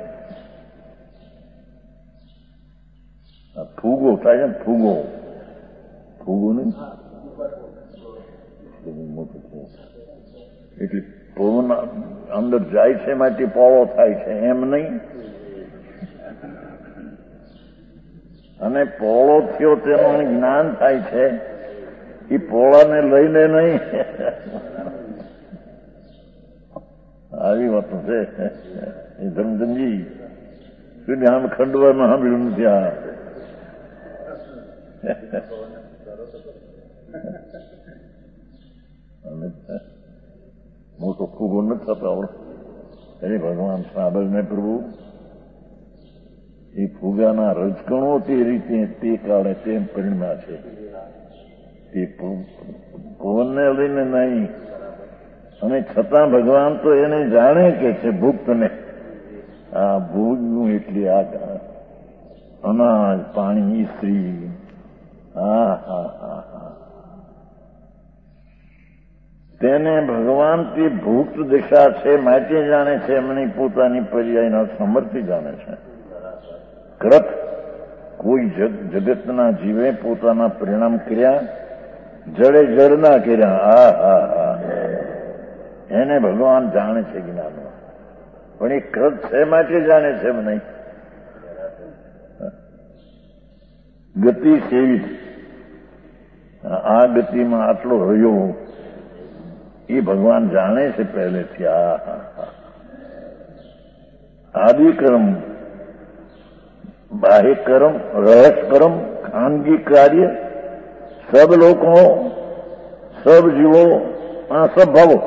ફૂગો થાય છે ને, ફૂગો નહીં, એટલે પવન અંદર જાય છે માટે પોળો થાય છે એમ નહીં. અને પોળો થયો તેનું જ્ઞાન થાય છે, એ પોળાને લઈને નહીં. આવી વાતો છે. એ ધર્મચંદજી શું આમ ખંડવામાં સાંભળ્યું નથી. આ મોટો ફૂગો નથી થતો આવડો. અરે ભગવાન સાંભળને પ્રભુ, એ ફુગાના રજકણો તે રીતે તે કાળે તેમ પરિણમ્યા છે. એ પવનને લઈને નહીં, અને છતાં ભગવાન તો એને જાણે કે છે ભુક્તને. આ ભોગવું એટલે આ અનાજ, પાણી, સ્ત્રી. હા હા હા હા, તેને ભગવાનથી ભુક્ત દિશા છે માટે જાણે છે, એમની પોતાની પર્યાયના સમર્થી જાણે છે. કૃત કોઈ જગતના જીવે પોતાના પરિણામ કર્યા, જડે જડ ના કર્યા. હા હા હા, એને ભગવાન જાણે છે જ્ઞાનમાં, પણ એ કૃત છે માટે જાણે છે એમ નહીં. ગતિ સેવી, આ ગતિમાં આટલો રહ્યો એ ભગવાન જાણે છે પહેલેથી. આ આદિકર્મ, બાહ્ય કર્મ, રહસ્ય કર્મ, ખાનગી કાર્ય, સબ લોકો, સબ જીવો, सब भावो.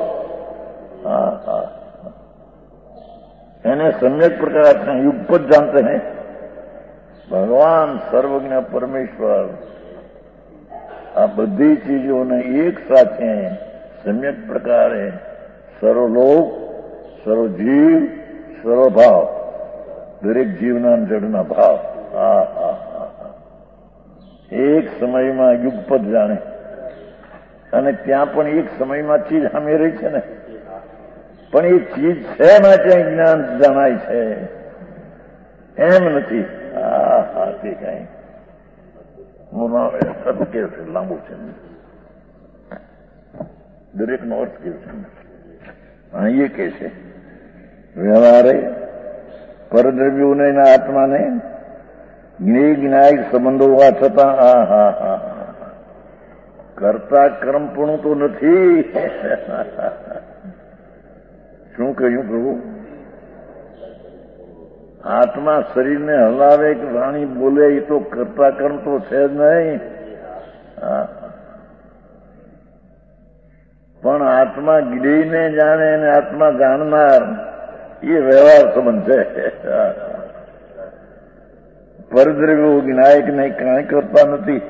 એને सम्यक प्रकार से युगपत जानते हैं. भगवान सर्वज्ञ परमेश्वर આ બધી ચીજોને એક સાથે सम्यक પ્રકારે સર્વલોક, સર્વજીવ, સર્વભાવ, દરેક જીવના જડના ભાવ એક સમયમાં યુગપત જાણે. અને ત્યાં પણ એક સમયમાં ચીજ સામે રહી છે ને, પણ એ ચીજ છે માટે જ્ઞાન જણાય છે, એમ નથી. તે કઈ કેવું છે, લાંબુ છે, દરેકનો અર્થ કેવું છે. એ કે છે વ્યવહારે પરદ્રવ્યોને આત્માને જ્ઞેય જ્ઞાયક સંબંધો હોવા છતાં કરતા કર્મપણું તો નથી. શું કહ્યું પ્રભુ? આત્મા શરીરને હલાવે કે વાણી બોલે એ તો કરતા કર્મ તો છે જ નહીં. પણ આત્મા જ્ઞેયને જાણે અને આત્મા જાણનાર એ વ્યવહાર સંબંધ છે. પરદ્રવ્યો જ્ઞાયકને કાંઈ કરતા નથી.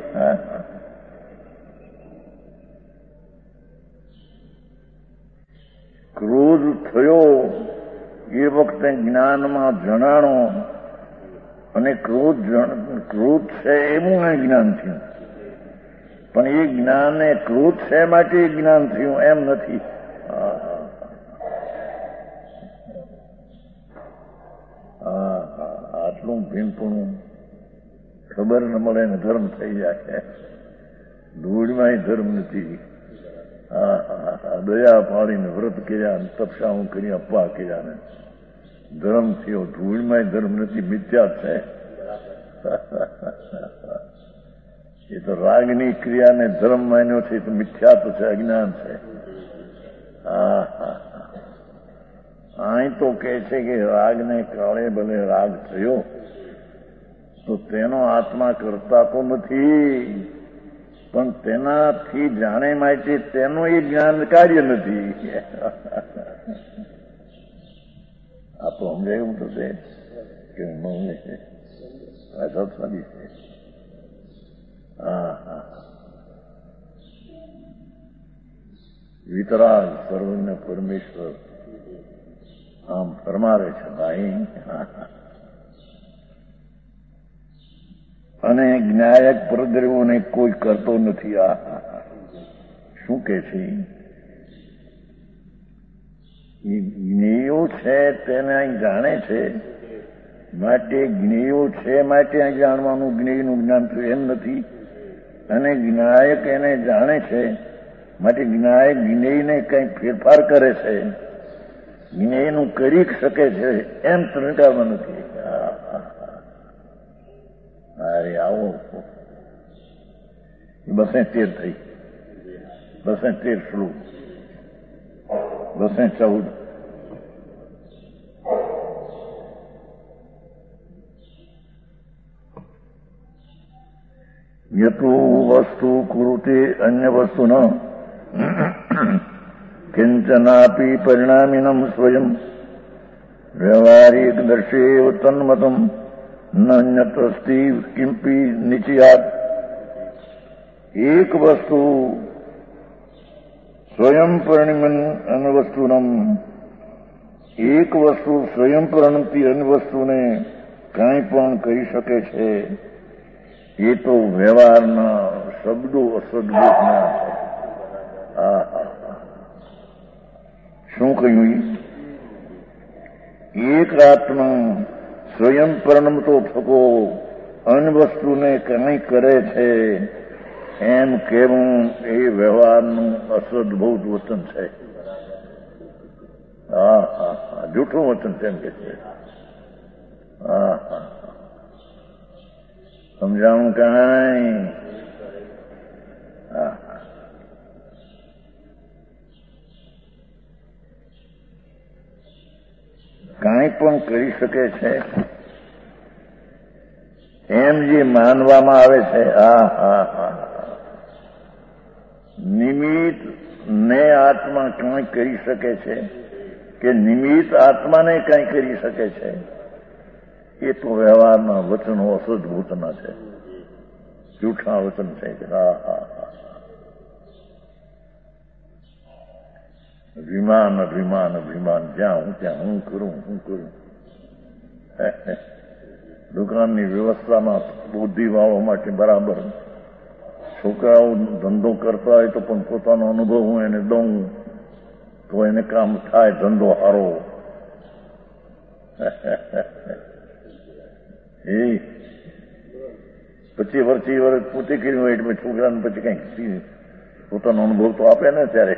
ક્રોધ થયો એ વખતે જ્ઞાનમાં જણાણો, અને ક્રોધ છે એવું જ્ઞાન થયું, પણ એ જ્ઞાનને ક્રોધ છે માટે જ્ઞાન થયું એમ નથી. આટલું ભીનપણું ખબર ન મળે ને ધર્મ થઈ જાય. ધૂળમાં ધર્મ નથી. દયા પાડીને વ્રત કર્યા, તપસાઓ કરી, અપવા કર્યા ને ધર્મ થયો. ધૂળમાં ધર્મ નથી, મિથ્યા છે. એ તો રાગની ક્રિયાને ધર્મ માન્યો છે, તો મિથ્યા તો છે, અજ્ઞાન છે. અહીં તો કહે છે કે રાગને કાળે ભલે રાગ થયો તો તેનો આત્મા કરતા તો નથી, પણ તેનાથી જાણે માટે તેનું એ જ્ઞાન કાર્ય નથી. આ તો સમજાય એવું થશે કે મૌને છે, આ સત્સંગી છે. વિતરાગ સર્વજ્ઞ પરમેશ્વર આમ ફરમાવે છે ભાઈ. અને જ્ઞાયક પરદ્રવ્યોને કોઈ કરતો નથી. શું કે છે? જ્ઞેયો છે તેને અહીં જાણે છે માટે જ્ઞેયો છે માટે અહીં જાણવાનું જ્ઞેયનું જ્ઞાન થયું એમ નથી. અને જ્ઞાયક એને જાણે છે માટે જ્ઞાયક જ્ઞેયને કંઈ ફેરફાર કરે છે, જ્ઞેયનું કરી શકે છે એમ ત્રણકારમાં નથી. અરે આવો 213 થઈ, 213 શ્લોક, 214. યતો વસ્તુ કુરુતે અન્ય વસ્તુ ન કિંચનાપી પરિણામિનમ સ્વયં વ્યવહારિક દર્શેવ તન્મતમ નન્યતસ્તિ કિંપી નિચયાત. એક વસ્તુ સ્વયં પરિણમન અન્ય વસ્તુનમ, એક વસ્તુ સ્વયં પરિણમતી અન્ય વસ્તુને કાંઈ પણ કરી શકે છે. એ તો વ્યવહારના શબ્દો અસદબોધના છે. શું કહ્યું? એક આત્મા સ્વયં પરિણમતો થકો અન્ય વસ્તુને કાંઈ કરે છે એમ કહેવું એ વ્યવહારનું અસદભૂત વચન છે. જૂઠું વચન છે એમ કે છે. સમજાણું કાંઈ? કાંઈ પણ કરી શકે છે એમ જે માનવામાં આવે છે. નિમિત્ત ને આત્મા કાંઈ કરી શકે છે કે નિમિત્ત આત્માને કાંઈ કરી શકે છે, એ તો વ્યવહારના વચનો અસદભૂતના છે, જૂઠા વચન છે. અભિમાન અભિમાન અભિમાન, જ્યાં હું ત્યાં હું કરું. દુકાનની વ્યવસ્થામાં બુદ્ધિવાળો માટે બરાબર. છોકરાઓ ધંધો કરતા હોય તો પણ પોતાનો અનુભવ હું એને દઉં તો એને કામ થાય, ધંધો હારો. એ 25 વર્ષ પોતે કર્યું હોય એટલે છોકરાને પછી કંઈક પોતાનો અનુભવ તો આપે ને ત્યારે.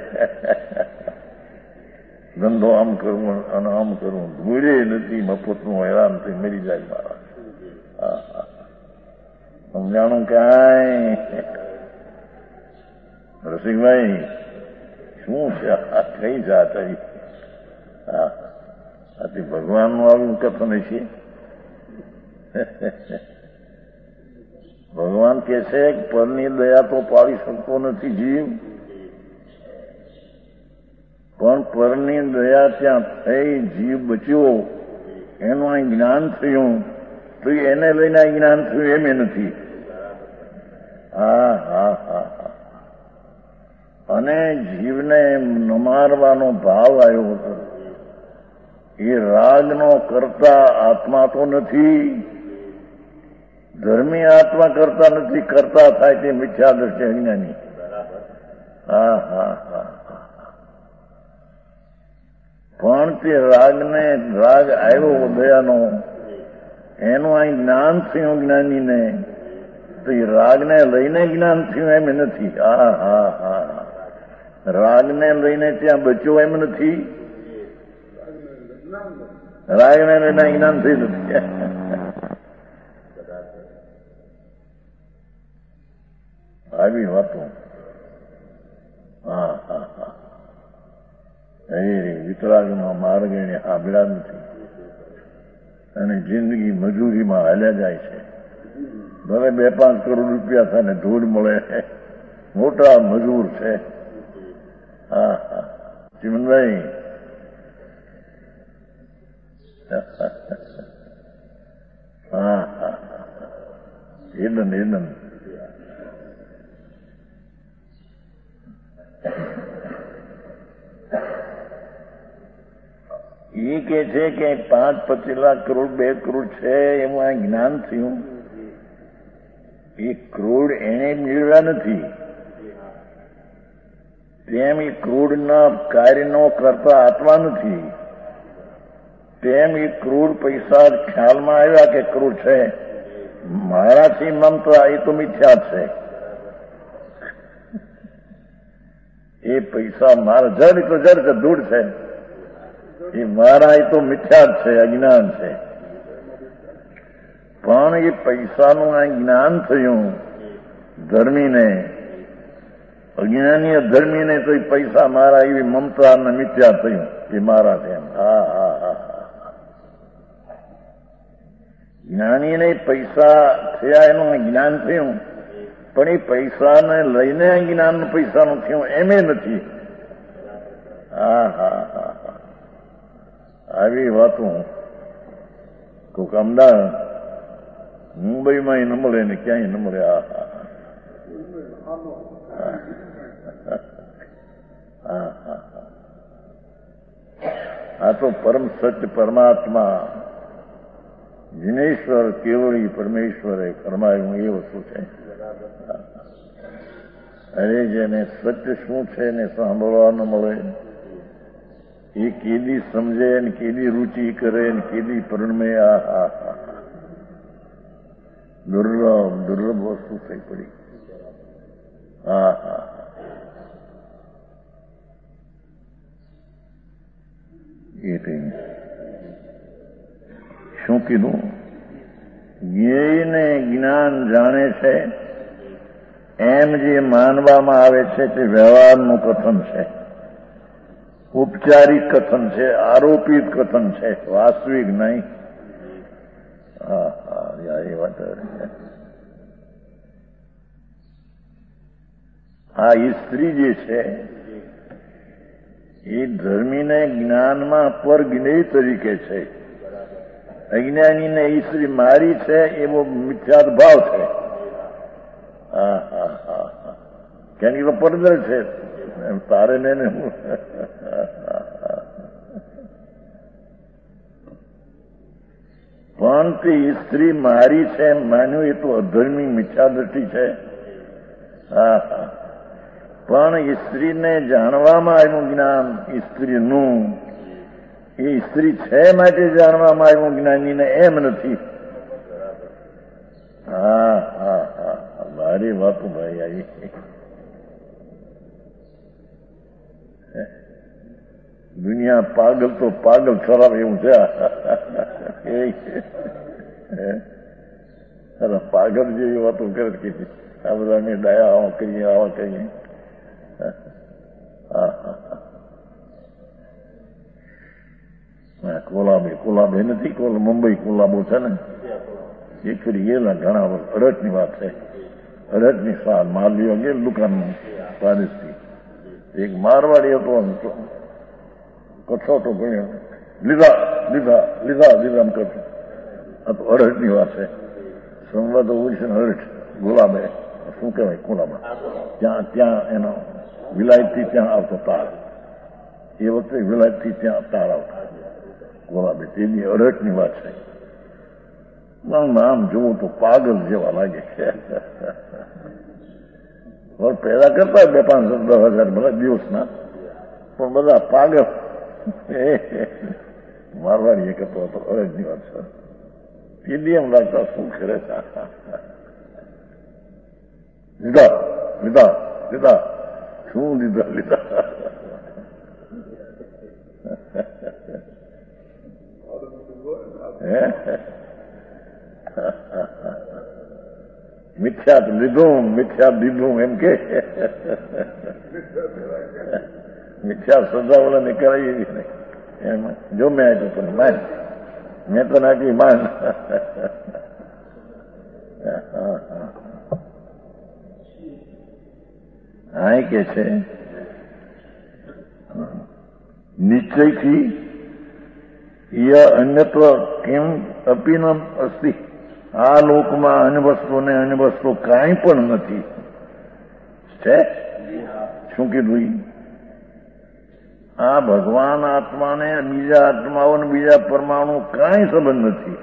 ધંધો આમ કરવું અને આમ કરવું, ભૂલે નથી, મફતનું હેરાન થઈ મરી જાય મારા. સમજાણું કાંઈ? રસિકભાઈ શું છે આ? કઈ જાત આવી? આથી ભગવાનનું આવું કથન છે. ભગવાન કે છે પરની દયા તો પાડી શકતો નથી જીવ, પણ પરની દયા ત્યાં થઈ, જીવ બચ્યો, એનું અહીં જ્ઞાન થયું, તો એને લઈને આ જ્ઞાન થયું એમ એ નથી. અને જીવને નમારવાનો ભાવ આવ્યો હતો. એ રાગનો કરતા આત્મા તો નથી, ધર્મી આત્મા કરતા નથી, કરતા થાય તે મિથ્યા દ્રષ્ટિ અજ્ઞાની. પણ તે રાગને, રાગ આવ્યો દયાનો, એનું અહીં જ્ઞાન થયું જ્ઞાનીને, તો એ રાગને લઈને જ્ઞાન થયું એમ નથી. રાગને લઈને ત્યાં બચ્યો એમ નથી, રાગને લઈને જ્ઞાન થયું નથી. આવી વાતો. વિતરાગનો માર્ગ એને સાંભળ્યા નથી અને જિંદગી મજૂરીમાં હાલ્યા જાય છે. ભલે 2-5 કરોડ રૂપિયા થાય ને ધૂળ મળે, મોટા મજૂર છે. ચિમનભાઈ, એદન એ કે છે કે 5-25 લાખ કરોડ 2 કરોડ છે એમાં આ જ્ઞાન થયું. એ ક્રોડ એને મેળવ્યા નથી, તેમ એ ક્રોડના કાર્યનો કરતા આત્મા નથી. તેમ એ ક્રોડ પૈસા ખ્યાલમાં આવ્યા કે ક્રોડ છે, મારાથી મમતા, એ તો મિથ્યા છે. એ પૈસા મારા જડ તો જડ છે, ધૂળ છે. એ મારા એ તો મિથ્યા જ છે, અજ્ઞાન છે. પણ એ પૈસાનું આ જ્ઞાન થયું ધર્મીને, અજ્ઞાની ધર્મીને તો એ પૈસા મારા એવી મમતા અને મિથ્યા થયું એ મારા છે. જ્ઞાનીને પૈસા થયા એનું જ્ઞાન થયું, પણ એ પૈસાને લઈને જ્ઞાન પૈસાનું થયું એમ નથી. આવી વાતો કોઈક અમદાવાદ મુંબઈમાં ન મળે ને ક્યાંય ન મળે. આ તો પરમ સત્ય પરમાત્મા જીનેશ્વર કેવળી પરમેશ્વરે ફરમાયું એ વસ્તુ છે. અરે જેને સત્ય શું છે ને સાંભળવાનું મળે એ કેદી સમજે ને કેદી રુચિ કરે ને કેદી પરણમે. આ દુર્લભ વસ્તુ થઈ પડી. એ કઈ શું કીધું? જ્ઞેયને જ્ઞાન જાણે છે એમ જે માનવામાં આવે છે તે વ્યવહારનું કથન છે, ઉપચારિક કથન છે, આરોપિત કથન છે, વાસ્તવિક નહીં. એ વાત આ સ્ત્રી જે છે એ ધર્મીને જ્ઞાનમાં પર જ્ઞેય તરીકે છે, અજ્ઞાનીને સ્ત્રી મારી છે એવો મિથ્યાત ભાવ છે. કેમ કે પડદર છે તારે ને પણ તે સ્ત્રી મારી છે એમ માન્યું એ તો અધર્મી મિથ્યા દ્રષ્ટિ છે. પણ સ્ત્રીને જાણવામાં આવ્યું જ્ઞાન સ્ત્રીનું, એ સ્ત્રી છે માટે જાણવામાં આવ્યું જ્ઞાનીને એમ નથી. મારી વાતો ભાઈ આવી. દુનિયા પાગલ તો પાગલ ખરાબ એવું છે. પાગલ જેવી વાતો કરે કે આ બધા અમે ડાયા આવા કરીએ આવા કરીએ. કોલાબે નથી, મુંબઈ કોલાબો છે ને એ કરી ગયેલા ઘણા વર્ષ. અડટની વાત છે. અડટની સાલ માલવીઓ ગયેલ દુકાનમાં પારિસથી એક મારવાડી હતો, કચ્છો તો ગયો લીધા લીધા લીધા લીધા કરતો. આ તો અડટની વાત છે. સંવાદ ઓગણીસો અડટ ગુલાબે શું કહેવાય કોલાબા ત્યાં એનો વિલાયતથી ત્યાં આવતો તાર. એ વખતે વિલાયતથી ત્યાં તાર આવતો ગુલાબે. તેની અડટની વાત છે. નામ જોવું તો પાગલ જેવા લાગે. પેદા કરતા 2-5-10 હજાર બધા દિવસના, પણ બધા પાગલ. મારવાડી એક હતો અડટની વાત છે. તેની એમ લાગતા શું કરે છે. લીધા લીધા લીધા શું લીધા લીધા. મિથ્યાત લીધું મિથ્યાત દીધું એમ કે મિથ્યા સજાવડા ને કરાવી એવી નહીં. એમ જો મેં આપ્યું તને માન, મેં તને આપી માન. આ કે છે નિશ્ચયથી અન્યત્વ કેમ અપીન અસ્તિ. આ લોકમાં અન્ય વસ્તુ ને અન્ય વસ્તુ કાંઈ પણ નથી. છે શું કીધું? આ ભગવાન આત્માને બીજા આત્માઓ ને બીજા પરમાણુ કાંઈ સંબંધ નથી.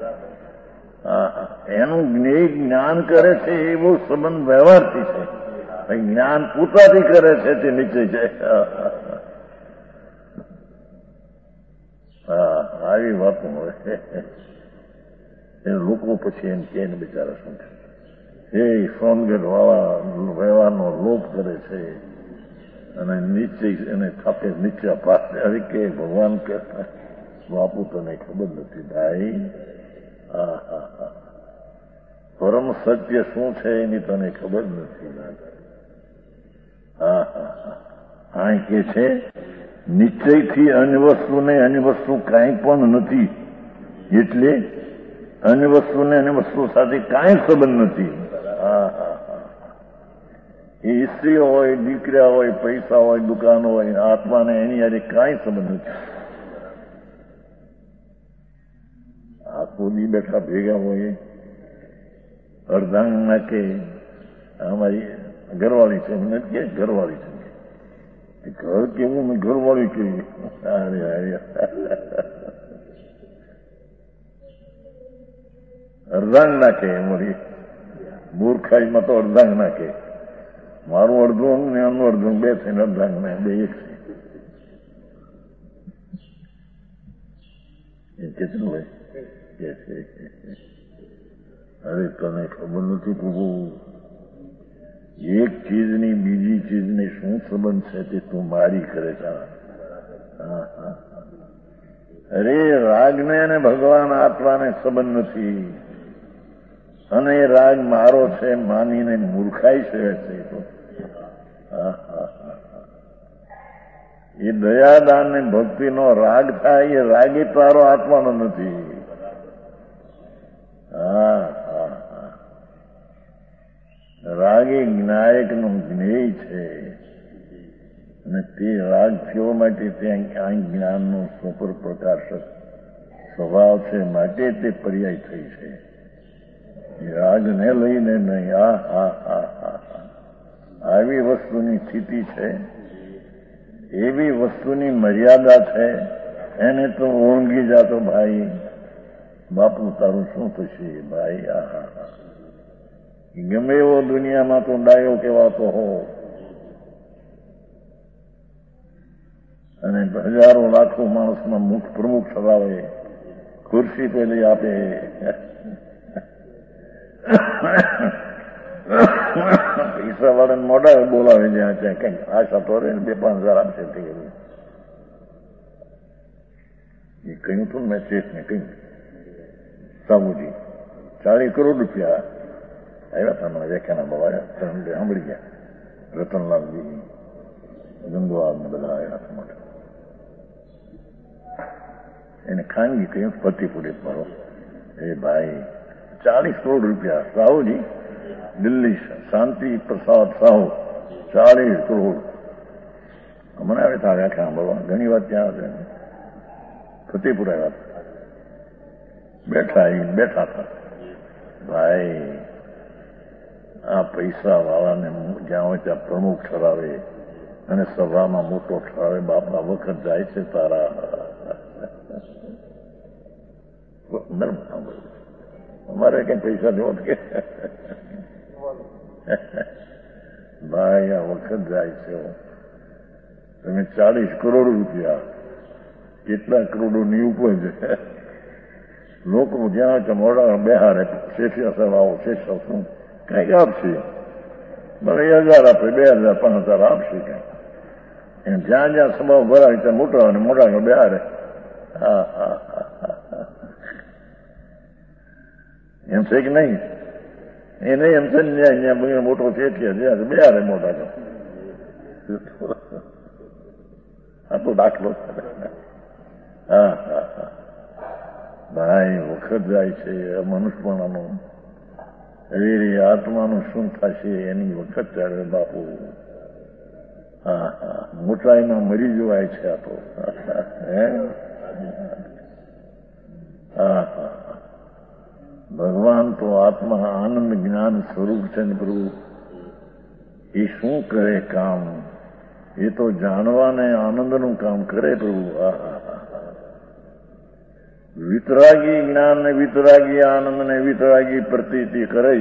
એનું જ્ઞાન કરે છે એવો સંબંધ વ્યવહારથી છે. જ્ઞાન પોતાથી કરે છે તે નિશ્ચય છે. આવી વાતો હોય. એ લોકો પછી એમ કે બિચારા શું છે એ સોનગઢ વાળા વ્યવહારનો લોપ કરે છે અને નિશ્ચય એને થાપે નીચે પાસે. હવે કે ભગવાન કહેતા બાપુ તને ખબર નથી ભાઈ. પરમ સત્ય શું છે એની તને ખબર નથી. આ કે છે નિશ્ચયથી અન્ય વસ્તુ ને અન્ય વસ્તુ કાંઈ પણ નથી. એટલે અન્ય વસ્તુ ને અન્ય વસ્તુ સાથે કાંઈ સંબંધ નથી. એ સ્ત્રી હોય, દીકરા હોય, પૈસા હોય, દુકાન હોય, આત્માને એની યારે કાંઈ સંબંધ નથી. આખો દી બેઠા ભેગા હોય, અર્ધાંગ નાખે, અમારી ઘરવાળી છે, મને કે ઘરવાળી છે, ઘર કેવું મેં ઘરવાળી કહી. અર્ધાંગ નાખે અમારી મૂર્ખાઈમાં તો અર્ધાંગ નાખે. મારું અડધું અંગ ને આનું અડધું બે થઈને અર્ધાંગ ને બે એક છે. કેટલું હોય કે છે? અરે તને ખબર નથી પ્રભુ, એક ચીજની બીજી ચીજને શું સંબંધ છે તે તું મારી કરે છે. અરે રાગને અને ભગવાન આત્માને સંબંધ નથી, અને એ રાગ મારો છે માનીને મૂર્ખાઈ છે. એ દયાદાન ને ભક્તિનો રાગ થાય, એ રાગ એ તારો આત્માનો નથી. રાગ એ જ્ઞાયકનું જ્ઞેય છે, અને તે રાગ થયો માટે ત્યાં જ્ઞાનનો સુપર પ્રકાશક સ્વભાવ છે, માટે તે પર્યાય થઈ છે. રાગને લઈને નહીં. આવી વસ્તુની સ્થિતિ છે, એવી વસ્તુની મર્યાદા છે, એને તો ઓળંગી જાતો ભાઈ, બાપુ તારું શું થશે ભાઈ. ગમે એવો દુનિયામાં તો ડાયો કહેવાતો હો, અને હજારો લાખો માણસમાં મુખ પ્રમુખ ચલાવે, ખુરશી પેલી આપે, પૈસા વાળાને મોઢા બોલાવે, જ્યાં ત્યાં કઈક આશા તો રહે, 2-5 હજાર આપશે. એ કહ્યું હતું મેં શેઠને કહ્યું, સાબુજી 40 કરોડ રૂપિયા આવ્યા હતા મને વ્યાખ્યાના બવાયા, સાંભળી ગયા. રતનલાલજી ગંગવાદ ને બધા આવ્યા હતા મોટા. એને ખાનગી કહ્યું પતિપુરી મારો, એ ભાઈ 40 કરોડ રૂપિયા. સાહુજી દિલ્હી શાંતિ પ્રસાદ સાહુ 40 કરોડ. મને આવે ત્યાં વ્યાખ્યાન બોલવા ઘણી વાત ત્યાં છે. ફતેપુર આવ્યા બેઠા હતા ભાઈ. આ પૈસા વાળાને જ્યાં હોય ત્યાં પ્રમુખ ઠરાવે અને સભામાં મોટો ઠરાવે. બાપા વખત જાય છે તારા. અમારે કઈ પૈસા દેવો કે ભાઈ આ વખત જાય છે. તમે 40 કરોડ રૂપિયા, કેટલા કરોડોની ઉપજ. લોકો જ્યાં મોડા બેહારે, શેઠિયા સાહેબ આવો, શેઠ શું કઈક આપશે, મને 1000 આપે, 2000, 5000 આપશે કઈ. એમ જ્યાં જ્યાં સ્વભાવ ભરાય ત્યાં મોટા અને મોટા બેહારે. એમ છે કે નહીં? એ નહીં એમ છે ને, જ્યાં મોટો શેઠિયા જ્યાં બેહારે મોટા તો. આ તો દાખલો છે. ભાઈ વખત જાય છે મનુષ્યપણાનો. એવી આત્માનું શું થશે એની વખત ચાલે બાપુ. મોટાઈમાં મરી જવાય છે આ તો. ભગવાન તો આત્મા આનંદ જ્ઞાન સ્વરૂપ છે ને પ્રભુ. એ શું કરે કામ? એ તો જાણવાને આનંદનું કામ કરે પ્રભુ. વિતરાગી જ્ઞાન ને વિતરાગી આનંદ ને વિતરાગી પ્રતીતિ કરે.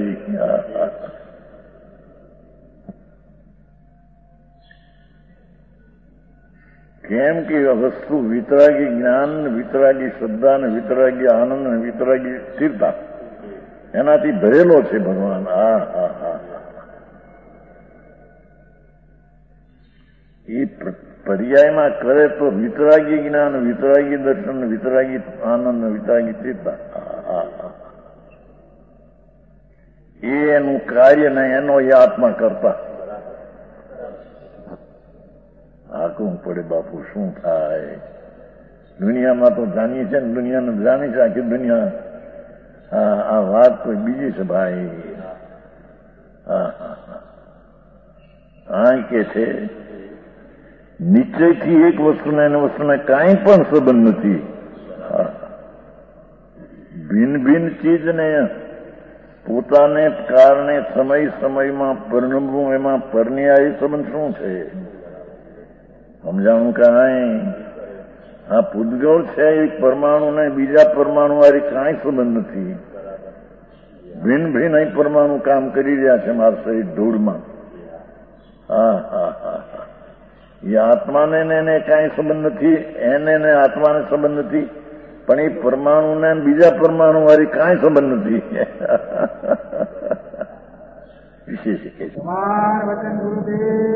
કેમ કે વસ્તુ વિતરાગી જ્ઞાન, વિતરાગી શ્રદ્ધા ને વિતરાગી આનંદ ને વિતરાગી સ્થિરતા એનાથી ભરેલો છે ભગવાન. એ પર્યાયમાં કરે તો વિતરાગી જ્ઞાન, વિતરાગી દર્શન, વિતરાગી આનંદ, વિતરાગી સ્થિરતા એનું કાર્ય ને એનો એ આત્મા કરતા. આકવું પડે બાપુ, શું થાય? દુનિયામાં તો જાણીએ છે ને, દુનિયાને જાણી છે આખી દુનિયા. આ વાત કોઈ બીજી છે ભાઈ. આ કે છે નિશ્ચયથી એક વસ્તુને એને વસ્તુને કાંઈ પણ સંબંધ નથી. ભિન્ન ભિન્ન ચીજને પોતાને કારણે સમયમાં પરણવું, એમાં પરણ્યા સંબંધ શું છે? સમજાણું કાંઈ? આ પૂતગળ છે એ પરમાણુ ને બીજા પરમાણુ વાળી કાંઈ સંબંધ નથી. ભિન્ન ભિન્ન અહીં પરમાણુ કામ કરી રહ્યા છે મારા શરીર ધૂળમાં. હા હા હા હા. એ આત્માને એને કાંઈ સંબંધ નથી, એને આત્માને સંબંધ નથી, પણ એ પરમાણુ ને બીજા પરમાણુ વાળી કાંઈ સંબંધ નથી. વિશેષ કે વચન ગુરુદેવ